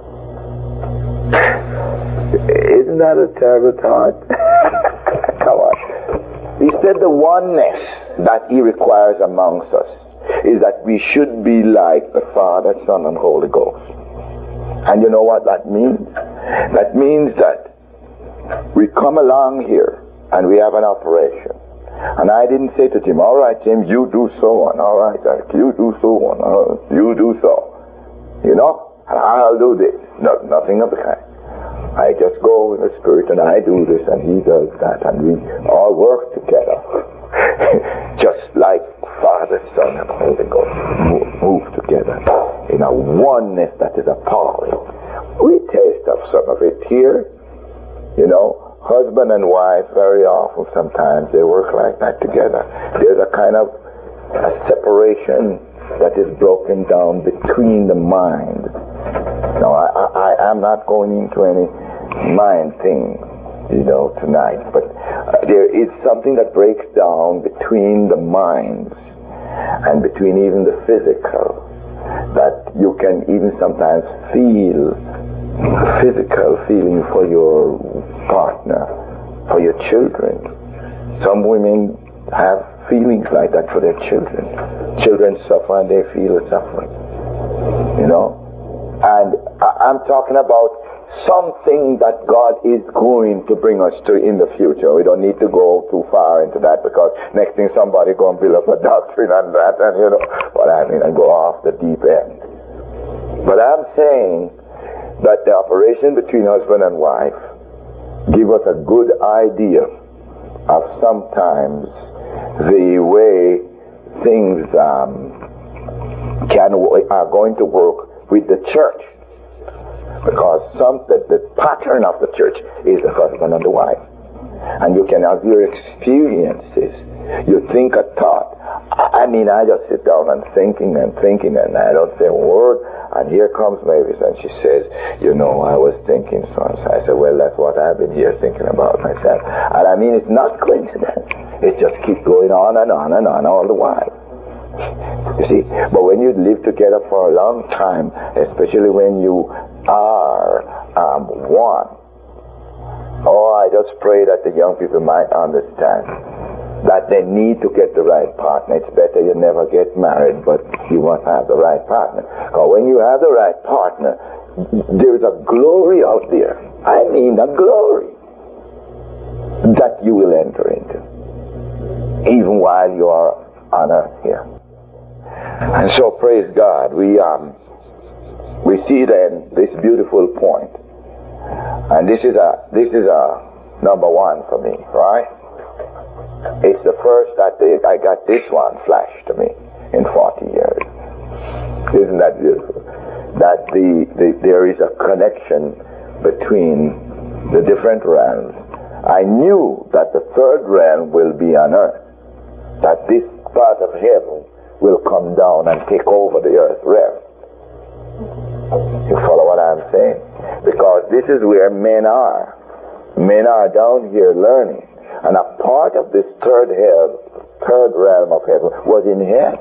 Isn't that a terrible thought? Come on. He said the oneness that he requires amongst us is that we should be like the Father, Son, and Holy Ghost. And you know what that means? That means that we come along here and we have an operation. And I didn't say to Jim, all right, Jim, you do so on. All right, you do so on. Uh, you do so. You know? And I'll do this. No, nothing of the kind. I just go in the Spirit and I do this and he does that and we all work together. Just like Father, Son, and Holy Ghost move, move together in a oneness that is appalling. We taste of some of it here. You know, husband and wife, very often sometimes they work like that together. There's a kind of a separation that is broken down between the minds. Now, I, I, I'm not going into any mind thing, you know, tonight, but uh, there is something that breaks down between the minds and between even the physical, that you can even sometimes feel physical feeling for your partner, for your children. Some women have feelings like that for their children. Children suffer and they feel the suffering, you know. And I'm talking about something that God is going to bring us to in the future. We don't need to go too far into that, because next thing somebody going to build up a doctrine on that, and you know what I mean, and go off the deep end. But I'm saying that the operation between husband and wife give us a good idea of sometimes the way things um, can are going to work with the church, because some the, the pattern of the church is the husband and the wife, and you can have your experiences. You think a thought. I mean, I just sit down and thinking and thinking, and I don't say a word. And here comes Mavis, and she says, "You know, I was thinking so." And so I said, "Well, that's what I've been here thinking about myself." And I mean, it's not coincidence. It just keeps going on and on and on all the while. You see, but when you live together for a long time, especially when you are um, one, oh, I just pray that the young people might understand that they need to get the right partner. It's better you never get married, but you must have the right partner. Because when you have the right partner, there is a glory out there. I mean, a glory that you will enter into, even while you are on earth here. And so, praise God, we um we see then this beautiful point, and this is a this is a number one for me, right? It's the first that they, I got this one flashed to me in forty years. Isn't that beautiful? That the, the there is a connection between the different realms. I knew that the third realm will be on earth, that this part of heaven will come down and take over the earth realm. You follow what I'm saying? Because this is where men are. Men are down here learning. And a part of this third hell, third realm of heaven was in hell.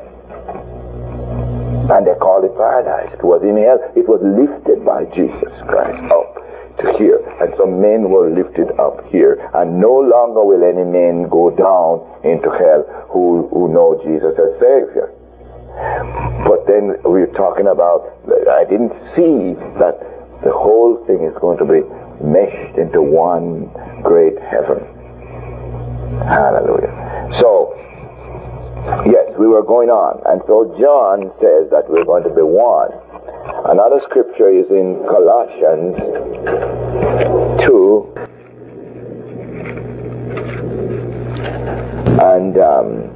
And they called it paradise. It was in hell. It was lifted by Jesus Christ up to here. And so men were lifted up here. And no longer will any men go down into hell who, who know Jesus as Savior. But then we're talking about, I didn't see that the whole thing is going to be meshed into one great heaven. Hallelujah. So, yes, we were going on. And so John says that we're going to be one. Another scripture is in Colossians two. And um,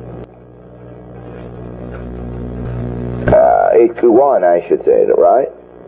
uh, eight to one, I should say, right?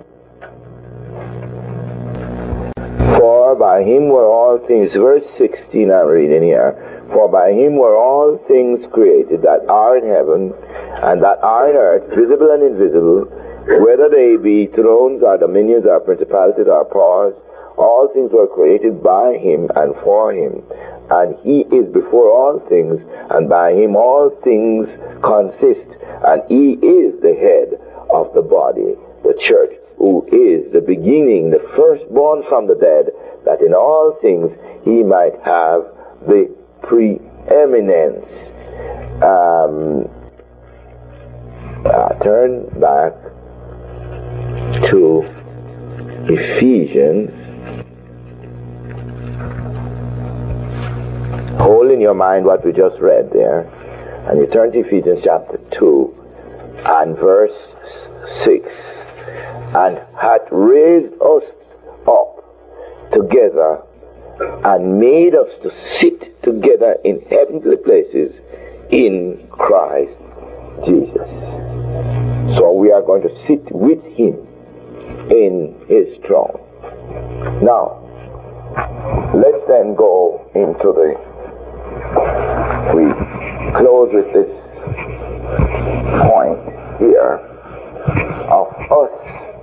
For by him were all things, verse sixteen I'm reading here, for by him were all things created that are in heaven and that are in earth, visible and invisible, whether they be thrones or dominions or principalities or powers, all things were created by him and for him. And he is before all things, and by him all things consist. And he is the head of the body, the church, who is the beginning, the firstborn from the dead, that in all things he might have the preeminence. Um, uh, turn back to Ephesians. Hold in your mind what we just read there, and you turn to Ephesians chapter two and verse six. And hath raised us up together and made us to sit together in heavenly places in Christ Jesus. So we are going to sit with him in his throne. Now, let's then go into the, we close with this point here of us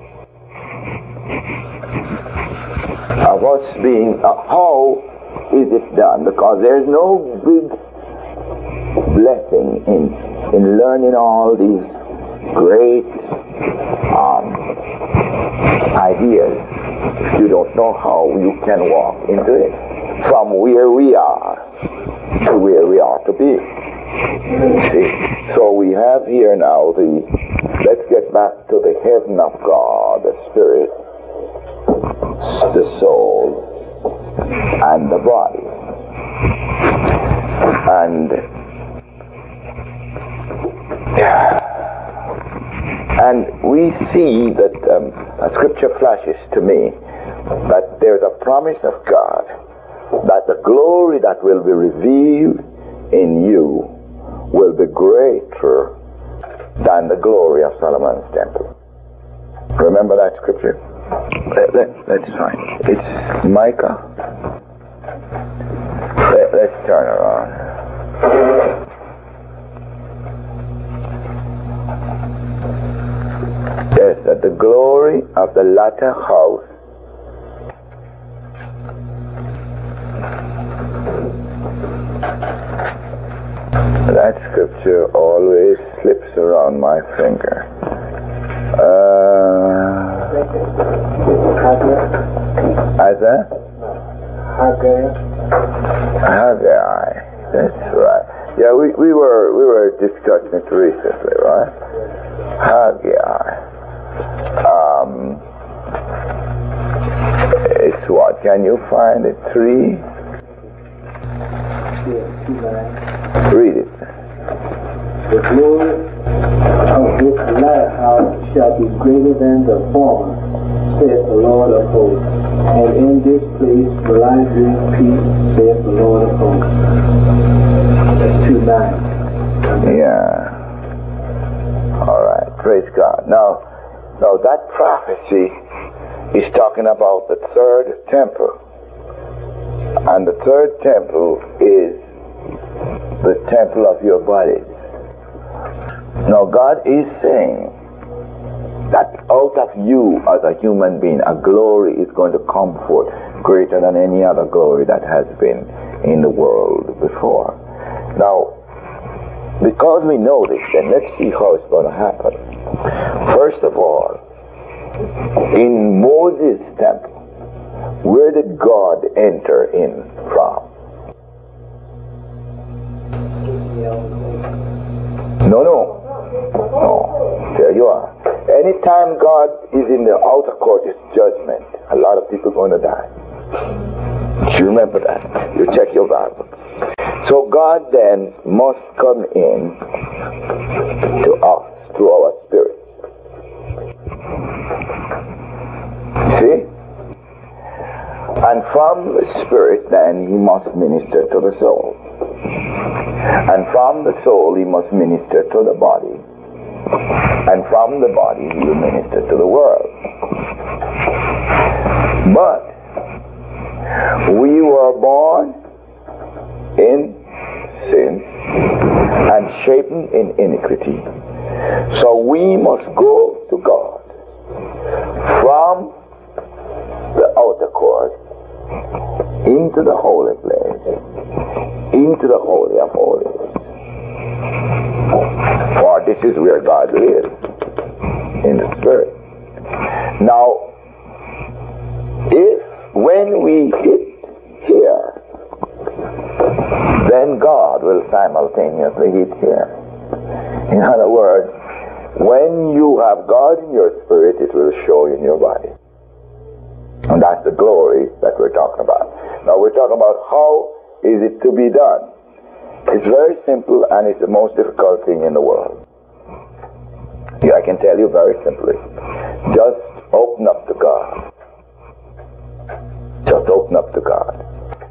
of us being, uh, how is it done? Because there's no big blessing in in learning all these great um, ideas if you don't know how you can walk into it from where we are to where we ought to be. See? So we have here now the, let's get back to the heaven of God, the Spirit, the soul, and the body. And and we see that um, a scripture flashes to me that there's a promise of God that the glory that will be revealed in you will be greater than the glory of Solomon's temple. Remember that scripture? Let, let, let's find it. It's Micah. Let, let's turn around. Yes, that the glory of the latter house that scripture always slips around my finger. Uh, Isaiah? Haggai. Haggai. That's right. Yeah, we, we were we were discussing it recently, right? Haggai. Um, it's what? Can you find it? Three? Yeah, two nine. Read it. The glory of this latter house shall be greater than the former, saith the Lord of hosts. And in this place will I bring peace, saith the Lord of hosts. two nine. Yeah. All right. Praise God. Now, now that prophecy is talking about the third temple. And the third temple is the temple of your bodies. Now God is saying that out of you as a human being, a glory is going to come forth greater than any other glory that has been in the world before. Now, because we know this, then let's see how it's going to happen. First of all, in Moses' temple, where did God enter in from? No, no. No. There you are. Anytime God is in the outer court, it's judgment. A lot of people are going to die. You remember that. You check your Bible. So God then must come in to us through our spirit. See? And from the spirit then he must minister to the soul. And from the soul he must minister to the body. And from the body he will minister to the world. But we were born in sin and shapen in iniquity. So we must go to God from the outer court into the holy place, into the holy of holies. For this is where God lives, in the Spirit. Now, if when we hit here, then God will simultaneously hit here. In other words, when you have God in your spirit, it will show in your body. And that's the glory that we're talking about. Now we're talking about how is it to be done. It's very simple, and it's the most difficult thing in the world. Yeah, I can tell you very simply. Just open up to God. Just open up to God.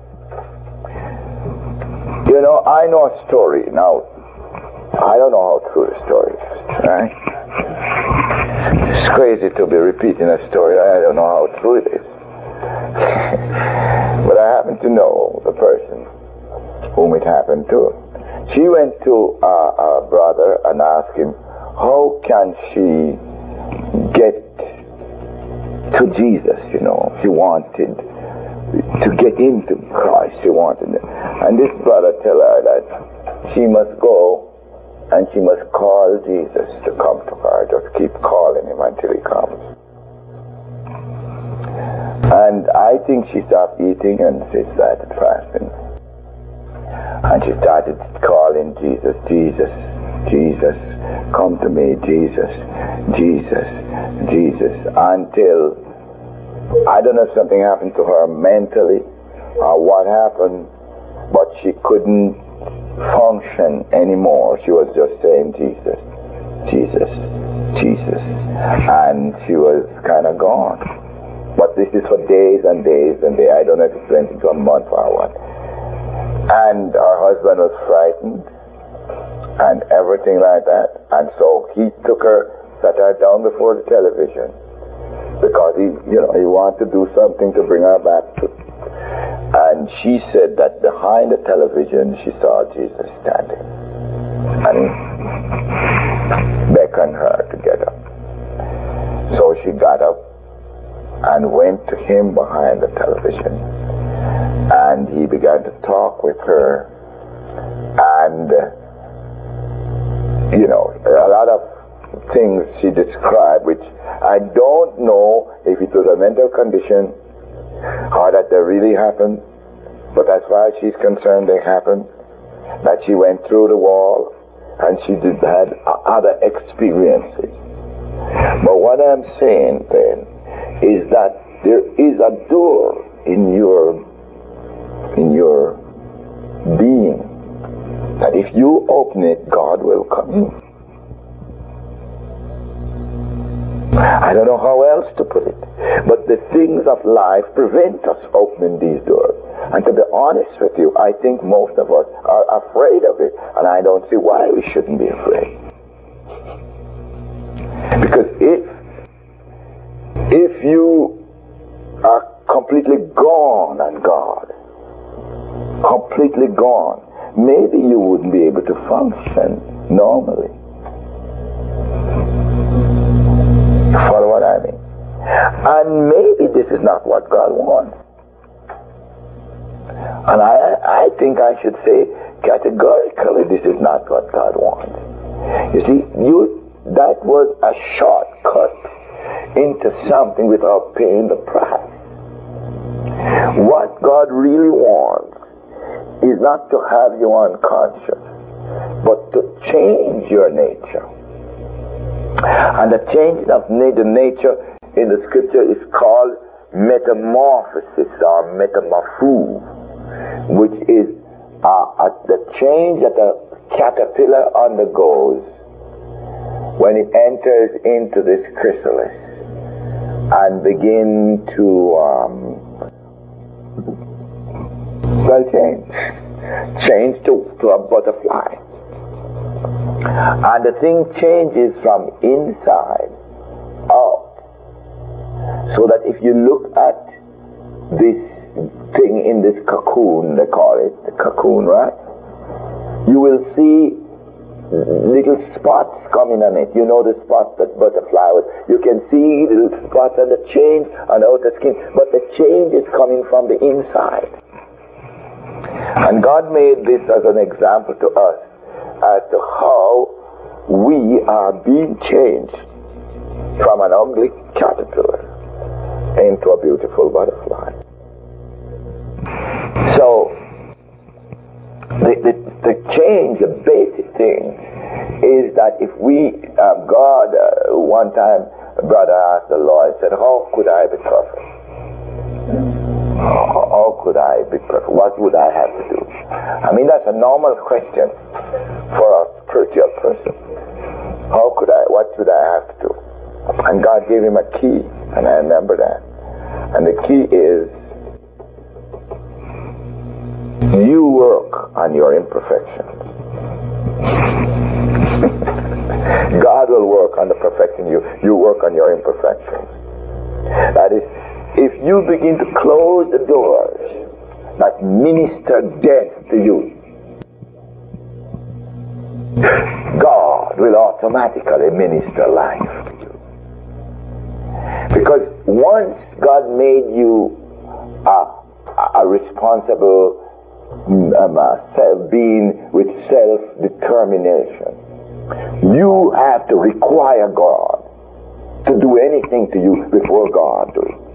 You know, I know a story. Now, I don't know how true the story is, right? It's crazy to be repeating a story. I don't know how true it is. But I happen to know the person whom it happened to. She went to a, a brother and asked him, how can she get to Jesus, you know? She wanted to get into Christ. She wanted it. And this brother tell her that she must go and she must call Jesus to come to her. Just keep calling him until he comes. And I think she stopped eating and she started fasting. And she started calling Jesus, Jesus, Jesus, come to me, Jesus, Jesus, Jesus, until, I don't know if something happened to her mentally or what happened, but she couldn't function anymore. She was just saying Jesus, Jesus, Jesus, and she was kind of gone. But this is for days and days and days. I don't know if it went into a month or what. And her husband was frightened and everything like that. And so he took her, sat her down before the television because he, you know, he wanted to do something to bring her back to. And she said that behind the television she saw Jesus standing and beckoned her to get up. So she got up and went to him behind the television, and he began to talk with her, and you know, a lot of things she described, which I don't know if it was a mental condition or that they really happened, but as far as she's concerned, they happened. That she went through the wall and she did had other experiences. But what I'm saying then is that there is a door in your in your being that if you open it, God will come in. I don't know how else to put it, but the things of life prevent us opening these doors. And to be honest with you, I think most of us are afraid of it, and I don't see why we shouldn't be afraid. Because if if you are completely gone on God, completely gone, maybe you wouldn't be able to function normally. Follow what I mean? And maybe this is not what God wants. And I, I think I should say categorically, this is not what God wants. You see, you that was a shortcut into something without paying the price. What God really wants is not to have you unconscious, but to change your nature. And the changing of the nature in the scripture is called metamorphosis or metamorpho, which is uh, uh, the change that the caterpillar undergoes when it enters into this chrysalis and begin to um, well change change to, to a butterfly, and the thing changes from inside out, so that if you look at this thing in this cocoon, they call it the cocoon, right, you will see little spots coming on it. You know the spots that butterfly with. You can see little spots on the change on the outer skin, but the change is coming from the inside. And God made this as an example to us as to how we are being changed from an ugly caterpillar into a beautiful butterfly. So the, the, the change, the basic thing is that if we, uh, God, uh, one time a brother asked the Lord, said, how could I be perfect? How, how could I be perfect? What would I have to do? I mean, that's a normal question for a spiritual person. How could I, what should I have to do? And God gave him a key, and I remember that. And the key is, you work on your imperfections. God will work on the perfection you. You work on your imperfections. That is, if you begin to close the doors that minister death to you, God will automatically minister life to you. Because once God made you a, a responsible um, a self being with self-determination, you have to require God to do anything to you before God do it.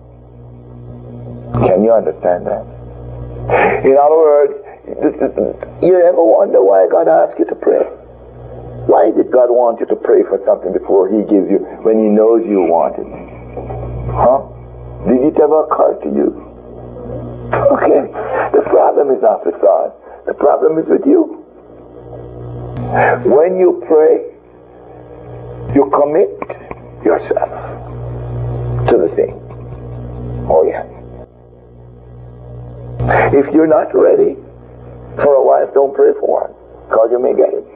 Can you understand that? In other words, you ever wonder why God asked you to pray? Why did God want you to pray for something before he gives you when he knows you want it? Huh? Did it ever occur to you? Okay, the problem is not with God. The problem is with you. When you pray, you commit yourself to the thing. Oh yes. If you're not ready for a wife, don't pray for one, because you may get it.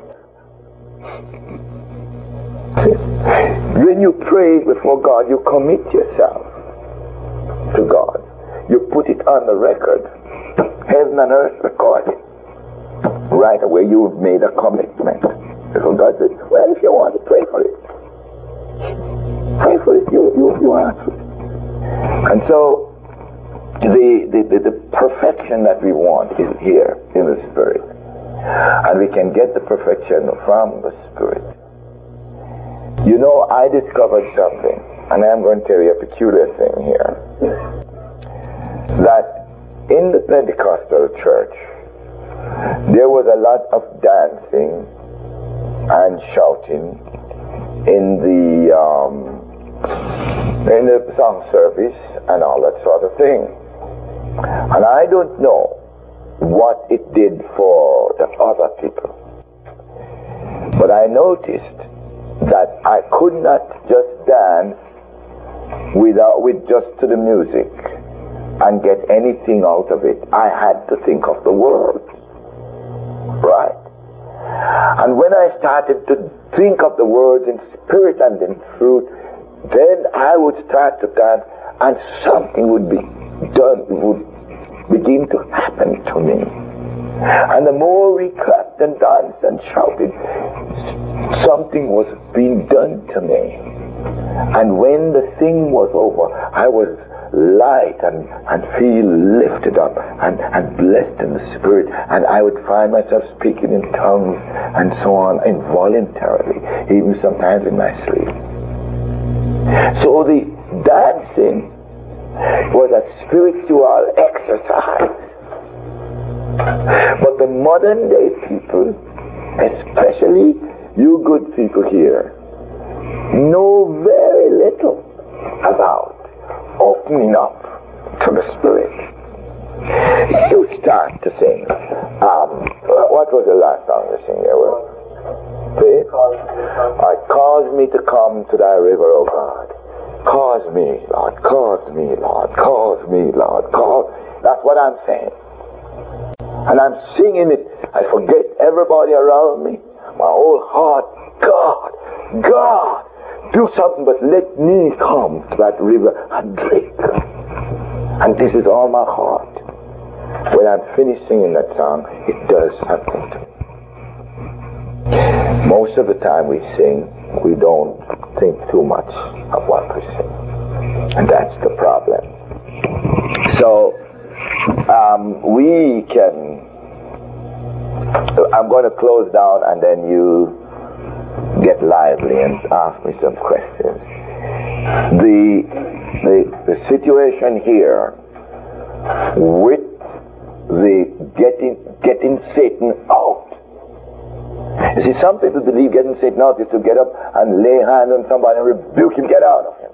When you pray before God, you commit yourself to God. You put it on the record. Heaven and earth record it. Right away you've made a commitment. So God says, well, if you want to pray for it, pray for it, you, you, you answer it. And so the, the, the, the perfection that we want is here in the Spirit. And we can get the perfection from the Spirit. You know, I discovered something, and I'm going to tell you a peculiar thing here. That in the Pentecostal church, there was a lot of dancing and shouting in the um, in the song service and all that sort of thing. And I don't know what it did for the other people, but I noticed that I could not just dance without with just to the music and get anything out of it. I had to think of the words. Right? And when I started to think of the words in spirit and in truth, then I would start to dance, and something would be done, would begin to happen to me. And the more we clapped and danced and shouted, something was being done to me. And when the thing was over, I was light and, and feel lifted up and, and blessed in the Spirit, and I would find myself speaking in tongues and so on involuntarily, even sometimes in my sleep. So the dancing was a spiritual exercise. But the modern day people, especially you good people here, know very little about opening up to the Spirit. You start to sing. Um, what was the last song you sing there? Well, see? Right, cause me to come to thy river, O God. Cause me, Lord, cause me, Lord, cause me, Lord, cause. That's what I'm saying. And I'm singing it. I forget everybody around me. My whole heart, God, God, do something but let me come to that river and drink. And this is all my heart. When I'm finished singing that song, it does something to me. Most of the time we sing, we don't think too much of what we sing. And that's the problem. So, um, we can... I'm going to close down and then you get lively and ask me some questions. The, the, the situation here with the getting, getting Satan out. You see, some people believe getting Satan out is to get up and lay hands on somebody and rebuke him, get out of him.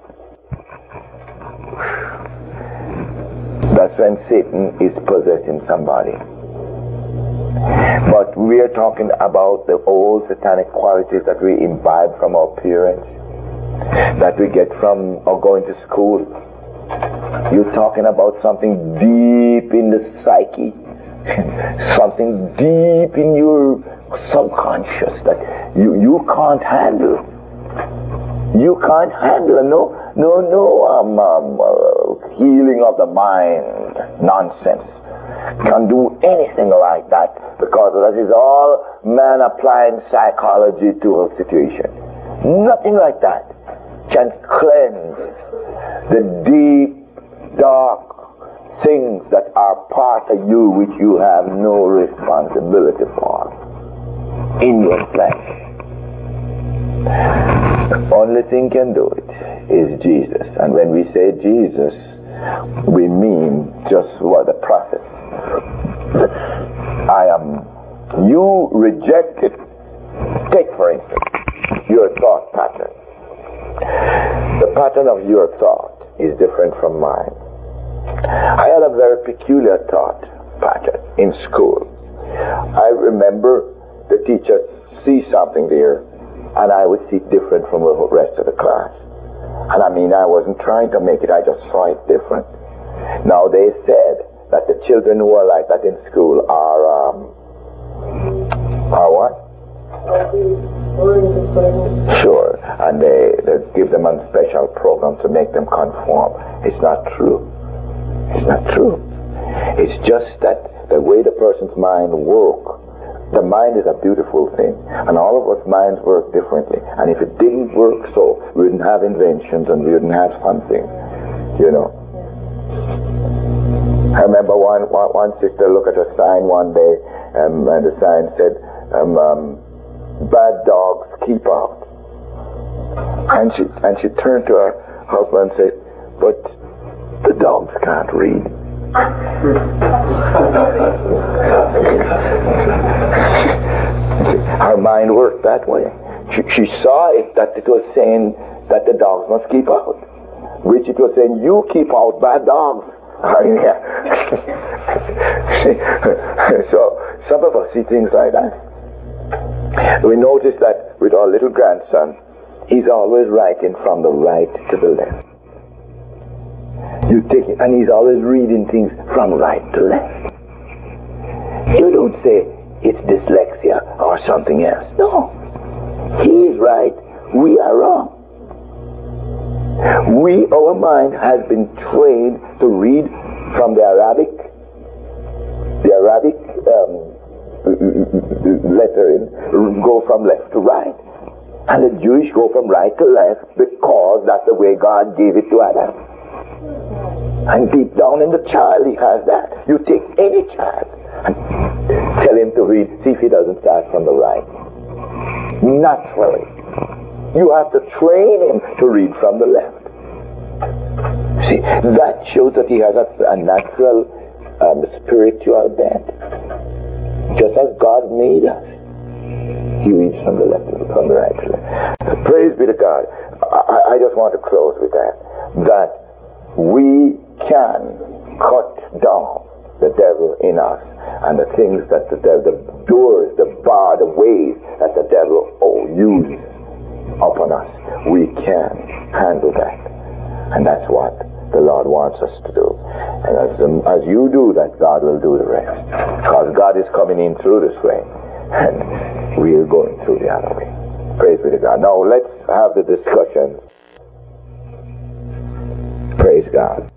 That's when Satan is possessing somebody. But we are talking about the old satanic qualities that we imbibe from our parents, that we get from our going to school. You're talking about something deep in the psyche, something deep in your subconscious that you, you can't handle. You can't handle no no no um, um uh, healing of the mind nonsense can do anything like that, because that is all man applying psychology to a situation. Nothing like that can cleanse the deep, dark things that are part of you which you have no responsibility for in your flesh. The only thing can do it is Jesus. And when we say Jesus, we mean just what the process. I am, you reject it. Take for instance, your thought pattern. The pattern of your thought is different from mine. I had a very peculiar thought pattern in school. I remember the teacher see something there, and I would see different from the rest of the class. And I mean, I wasn't trying to make it, I just saw it different. Now, they said that the children who are like that in school are, um, are what? Sure, and they, they give them a special program to make them conform. It's not true. It's not true. It's just that the way the person's mind works, the mind is a beautiful thing, and all of us minds work differently. And if it didn't work so, we wouldn't have inventions and we wouldn't have something, you know. I remember one, one, one sister looked at a sign one day, um, and the sign said, um, um, bad dogs keep out. And she, and she turned to her husband and said, but the dogs can't read. Her mind worked that way. She, she saw it that it was saying that the dogs must keep out, which it was saying you keep out bad dogs. Oh, yeah. So some of us see things like that. We notice that with our little grandson, he's always writing from the right to the left. You take it, and he's always reading things from right to left. You don't say it's dyslexia or something else. No. He's right, we are wrong. We, our mind has been trained to read from the Arabic, the Arabic um, lettering, go from left to right. And the Jewish go from right to left because that's the way God gave it to Adam. And deep down in the child, he has that. You take any child and tell him to read, see if he doesn't start from the right. Naturally. You have to train him to read from the left. See, that shows that he has a, a natural um, spiritual bent. Just as God made us. He reads from the left, from the right. Praise be to God. I, I just want to close with that. That we can cut down the devil in us and the things that the devil, the doors, the bar, the ways that the devil oh, uses upon us. We can handle that. And that's what the Lord wants us to do. And as, um, as you do that, God will do the rest. Because God is coming in through this way. And we are going through the other way. Praise be to God. Now let's have the discussion. Praise God.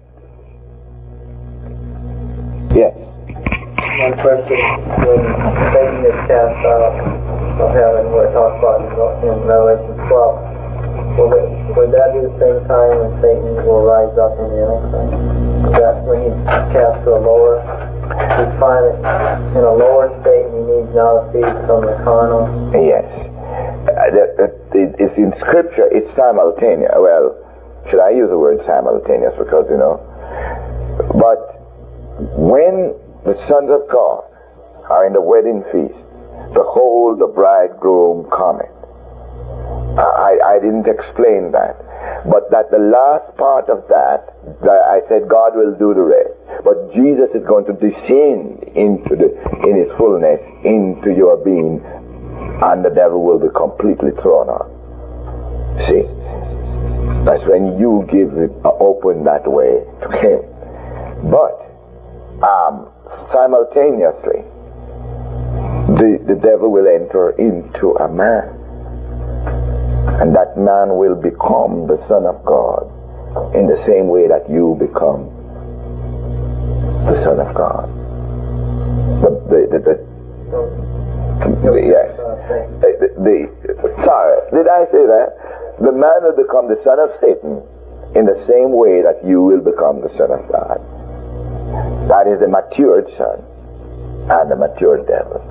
Yes. One question, when Satan is cast out of heaven, we're talking about in Revelation twelve, will it, would that be the same time when Satan will rise up in the Antichrist? That when he's cast to a lower, he's finally in a lower state and he needs now to feed from the carnal? Yes. Uh, it's in Scripture, it's simultaneous. Well, should I use the word simultaneous? Because, you know, but when the sons of God are in the wedding feast, behold, the bridegroom cometh. I, I didn't explain that. But that the last part of that, that I said God will do the rest. But Jesus is going to descend into the, in his fullness into your being, and the devil will be completely thrown out. See? That's when you give it, uh, open that way to him. But um, simultaneously, the, the devil will enter into a man. And that man will become the Son of God in the same way that you become the Son of God. But the, the, the, the yes. The, the, sorry, did I say that? The man will become the son of Satan in the same way that you will become the son of God. That is the matured son and the matured devil.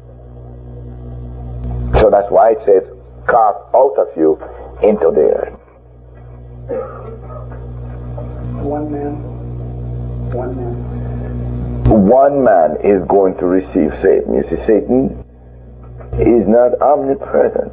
So that's why it says, cast out of you into the earth. One man. One man. One man is going to receive Satan. You see, Satan is not omnipresent.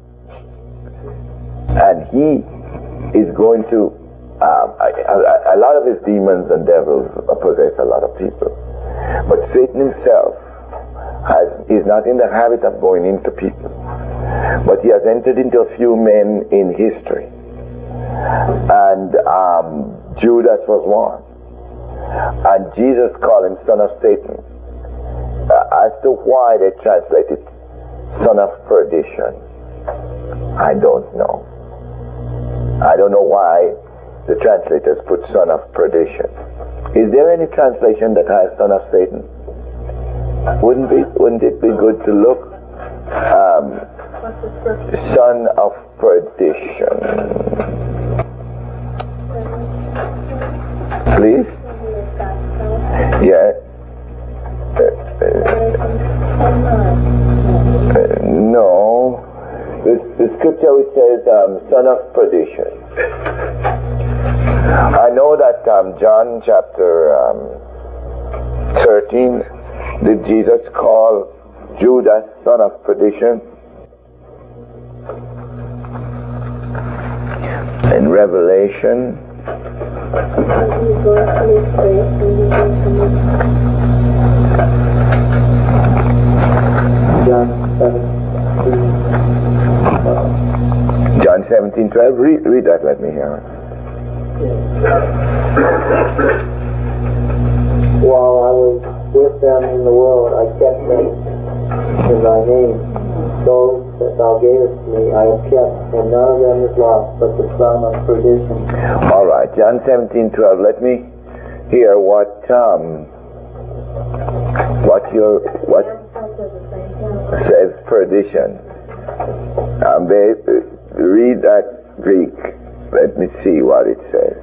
And he is going to, um, a, a, a lot of his demons and devils possess a lot of people. But Satan himself has, is not in the habit of going into people. But he has entered into a few men in history. And um, Judas was one. And Jesus called him son of Satan. Uh, as to why they translated son of perdition, I don't know. I don't know why the translators put son of perdition. Is there any translation that has son of Satan? Wouldn't be, wouldn't it be good to look? Um, son of perdition. Please? Yeah. Uh, uh, uh, no. The, the scripture which says um, son of perdition. I know that um, John chapter um, thirteen, did Jesus call Judas son of perdition? In Revelation, John seventeen. John seventeen twelve. Read, read that, let me hear it. While I was with them in the world, I kept them in thy name. Those that thou gavest me I have kept, and none of them is lost, but the son of perdition. All right, John seventeen twelve. Let me hear what um what your what says perdition. Um, they read that Greek. Let me see what it says.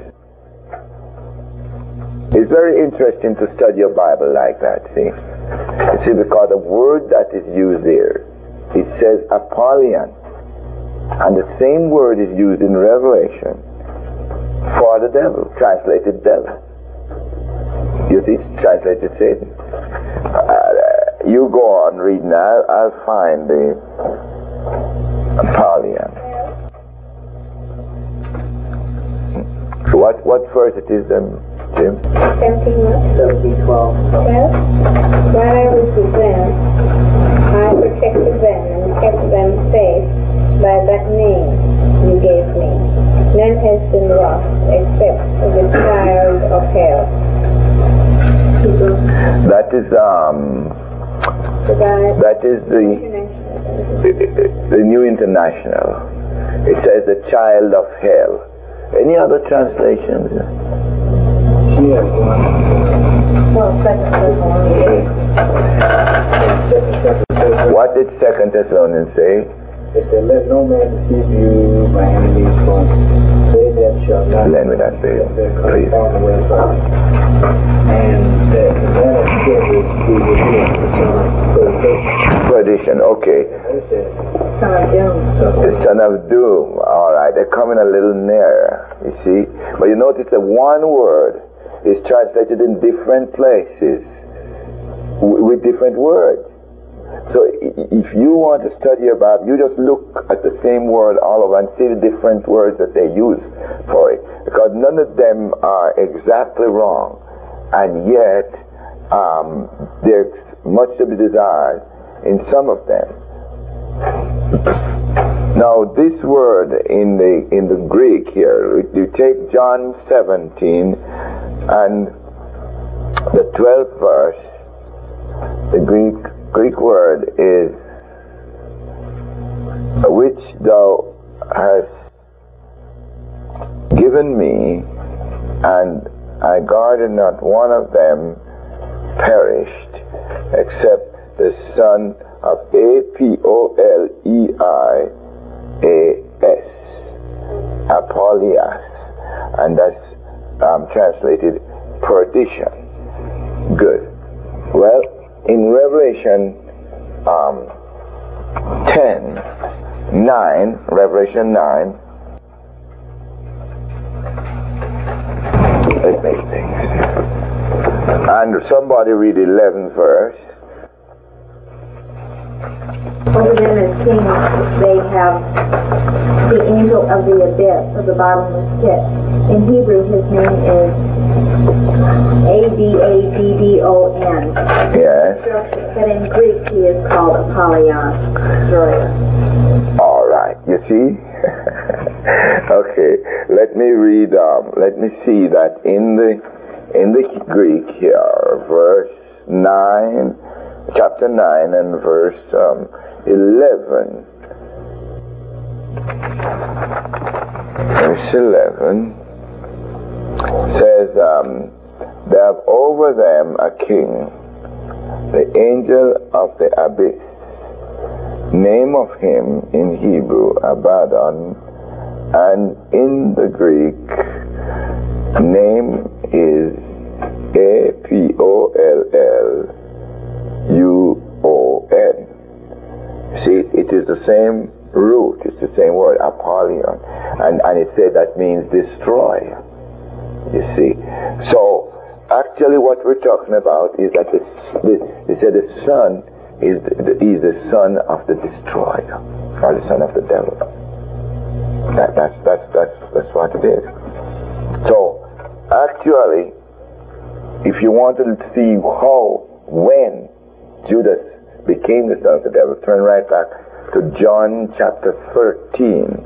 It's very interesting to study your Bible like that. See, you see, because the word that is used there, it says Apollyon, and the same word is used in Revelation for the devil, translated devil. You see, it's translated Satan. Uh, you go on reading. I'll, I'll find the Apollyon. What what verse it is then, Jim? seventeen what? seventeen twelve. Well, while I was with them, I protected them and kept them safe by that name you gave me. None has been lost except the child of hell. That is um. That is the the, the New International. It says the child of hell. Any other translations? Yeah, one. Well, Second Thessalonians. What did Second Thessalonians say? It said, let no man deceive you by enemies, for they that shall not Lend me that, please. Please. on the way from it. And that the man of sin is be revealed the son of perdition. Perdition, okay. It says, Son of doom. The son of doom. All right, they're coming a little nearer, you see. But you notice that one word is translated in different places with different words. So if you want to study your Bible, you just look at the same word all over and see the different words that they use for it. Because none of them are exactly wrong. And yet, um, there's much to be desired in some of them. Now, this word in the in the Greek here, you take John seventeen and the twelfth verse, the Greek Greek word is, which thou hast given me, and I guarded not one of them perished, except the son of A P O L E I A S, Apollonius, and that's um, translated perdition. Good. Well, in Revelation um, ten, nine, Revelation nine, let's make things. And somebody read eleventh verse. Over them as kings, they have the angel of the abyss, of the bottomless pit. In Hebrew, his name is A B A D D O N. Yes. But in Greek, he is called Apollyon, destroyer. All right. You see? Okay. Let me read. Um, let me see that in the in the Greek here, verse nine, chapter nine, and verse um, eleven. Verse eleven says, um, "They have over them a king, the angel of the abyss. Name of him in Hebrew, Abaddon, and in the Greek, name is A P O L L U O N. See, it is the same root, it's the same word, Apollyon. And, and it said that means destroy. You see. So, actually what we're talking about is that the, the, they said the son is the, is the son of the destroyer, or the son of the devil. That, that's, that's, that's, that's what it is. So, actually, if you want to see how, when Judas became the son of the devil, turn right back to John chapter thirteen.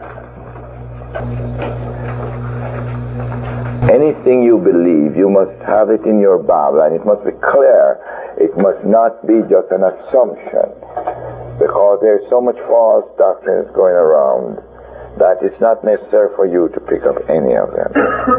Anything you believe, you must have it in your Bible, and it must be clear. It must not be just an assumption, because there's so much false doctrine that's going around that it's not necessary for you to pick up any of them.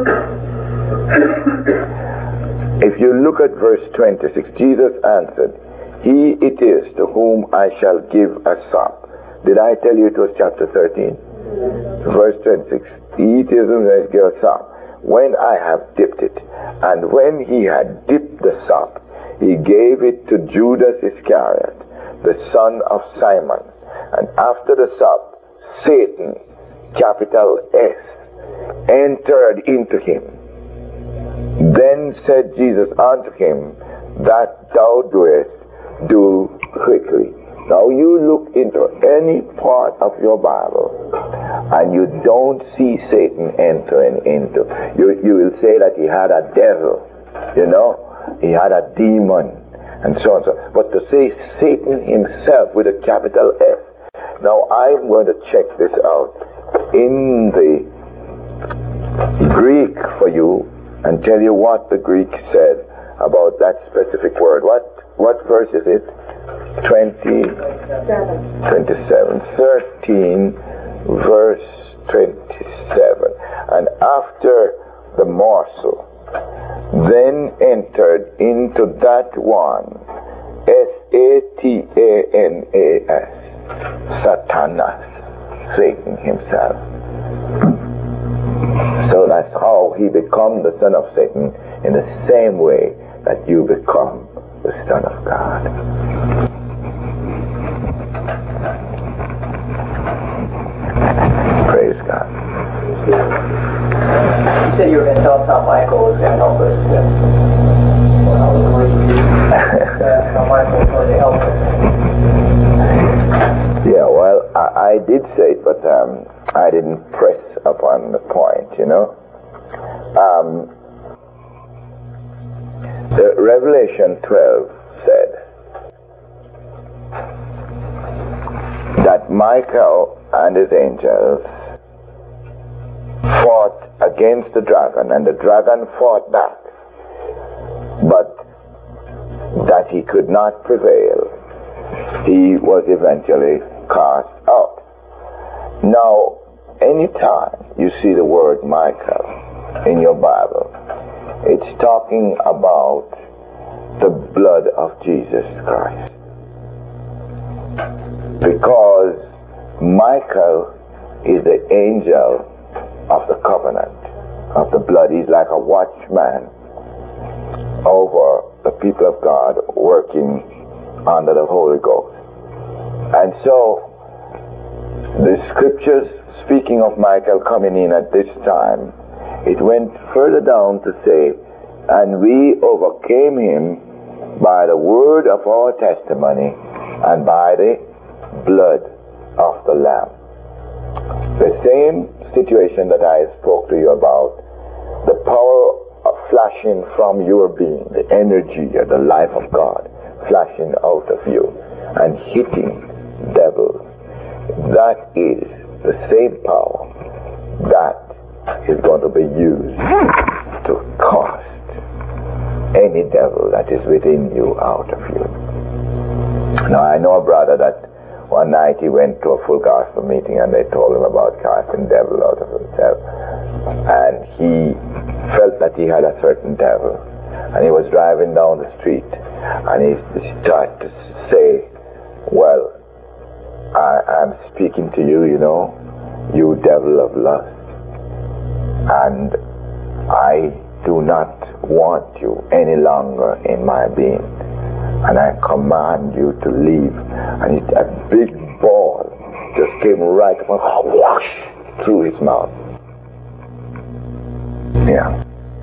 If you look at verse twenty-six, Jesus answered, "He it is to whom I shall give a sop." Did I tell you it was chapter thirteen? Verse twenty-six, "He it is whom I shall give a sop, when I have dipped it." And when he had dipped the sop, he gave it to Judas Iscariot, the son of Simon. And after the sop, Satan, capital S, entered into him. Then said Jesus unto him, "That thou doest, do quickly." Now you look into any part of your Bible, and you don't see Satan entering into, you, you will say that he had a devil, you know, he had a demon, and so on. So, but to say Satan himself with a capital S. Now I'm going to check this out in the Greek for you and tell you what the Greek said about that specific word. What what verse is it? twenty, twenty-seven. thirteen, verse twenty-seven. And after the morsel, then entered into that one, S A T A N A S, Satanas, Satan himself. So that's how he become the son of Satan, in the same way that you become the son of God. Praise God. You said you were going to tell us how Michael was going to help us with, well, how was the word you used? Uh, how Michael was going to help us. Yeah, well, I, I did say it, but um, I didn't press upon the point, you know. Um, the Revelation twelve said that Michael and his angels fought against the dragon, and the dragon fought back, but that he could not prevail. He was eventually cast out. Now, anytime you see the word Michael in your Bible, it's talking about the blood of Jesus Christ. Because Michael is the angel of the covenant, of the blood. He's like a watchman over the people of God working under the Holy Ghost. And so, the scriptures speaking of Michael coming in at this time, it went further down to say, and we overcame him by the word of our testimony and by the blood of the Lamb. The same situation that I spoke to you about, the power of flashing from your being, the energy or the life of God flashing out of you and hitting devils, that is the same power that is going to be used to cast any devil that is within you out of you. Now I know a brother that one night he went to a full gospel meeting and they told him about casting devil out of himself, and he felt that he had a certain devil, and he was driving down the street and he started to say, well, I, I'm speaking to you, you know, you devil of lust, and I do not want you any longer in my being, and I command you to leave. And it, a big ball just came right up and whoosh through his mouth. Yeah.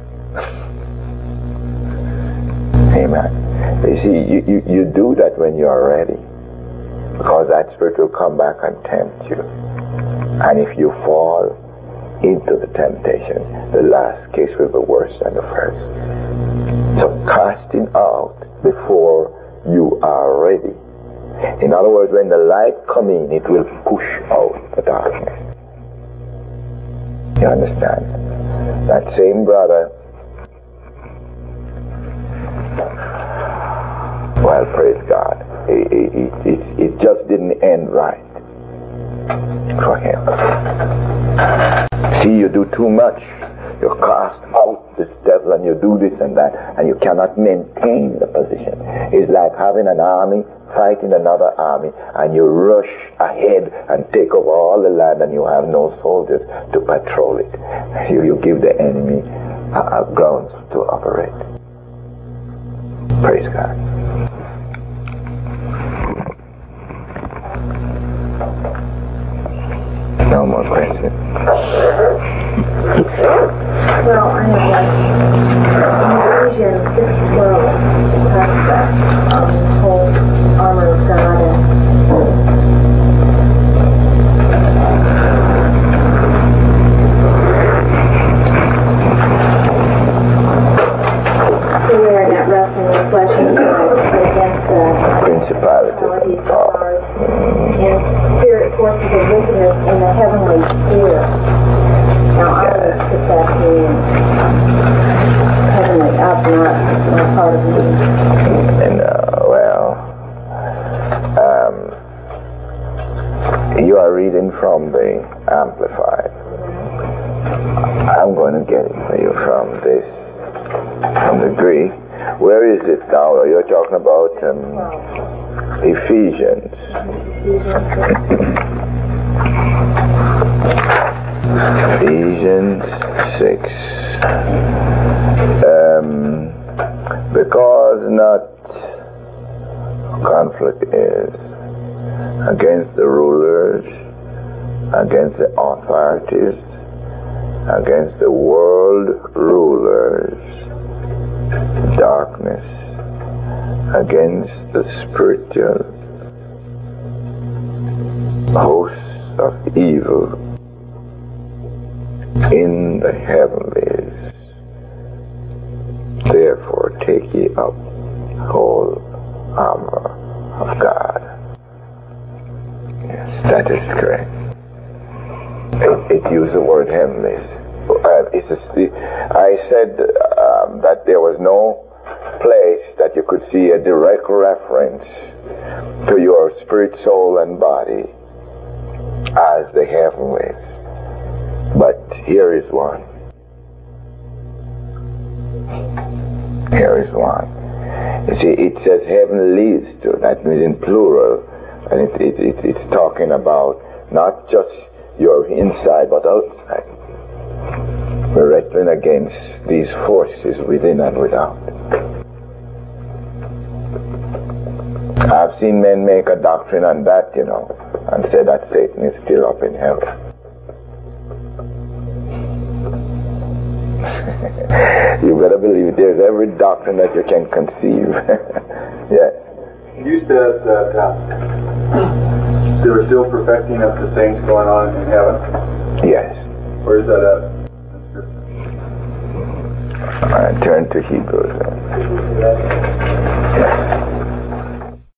Amen. You see, you, you, you do that when you are ready, because that spirit will come back and tempt you. And if you fall into the temptation, the last case will be worse than the first. So casting out before you are ready. In other words, when the light comes in, it will push out the darkness. You understand? That same brother, well, praise God, it, it, it, it just didn't end right for him. See, you do too much. You cast out this devil and you do this and that, and you cannot maintain the position. It's like having an army fighting another army, and you rush ahead and take over all the land, and you have no soldiers to patrol it. You, you give the enemy uh, grounds to operate. Praise God. No more questions. Well, I have one. In Ephesians six twelve, it talks about um, the whole armor of God. And are you from? This from the Greek. Where is it now? You're talking about um, Ephesians. Ephesians six. Um, because not conflict is against the rulers, against the authorities, against the world rulers, darkness, against the spiritual hosts of evil in the heavenlies. Therefore take ye up whole armor of God. Yes, that is correct. It, it used the word heavenlies. Uh, it's a, I said um, that there was no place that you could see a direct reference to your spirit, soul, and body as the heavenlies. But here is one. Here is one. You see, it says heavenlies too. That means in plural. And it, it, it, it's talking about not just your inside, but outside. We're wrestling against these forces within and without. I've seen men make a doctrine on that, you know, and say that Satan is still up in heaven. You better believe there's every doctrine that you can conceive. Yes. You said that uh, they were still perfecting up the things going on in heaven. Yes. Where is that at? I turn to Hebrews.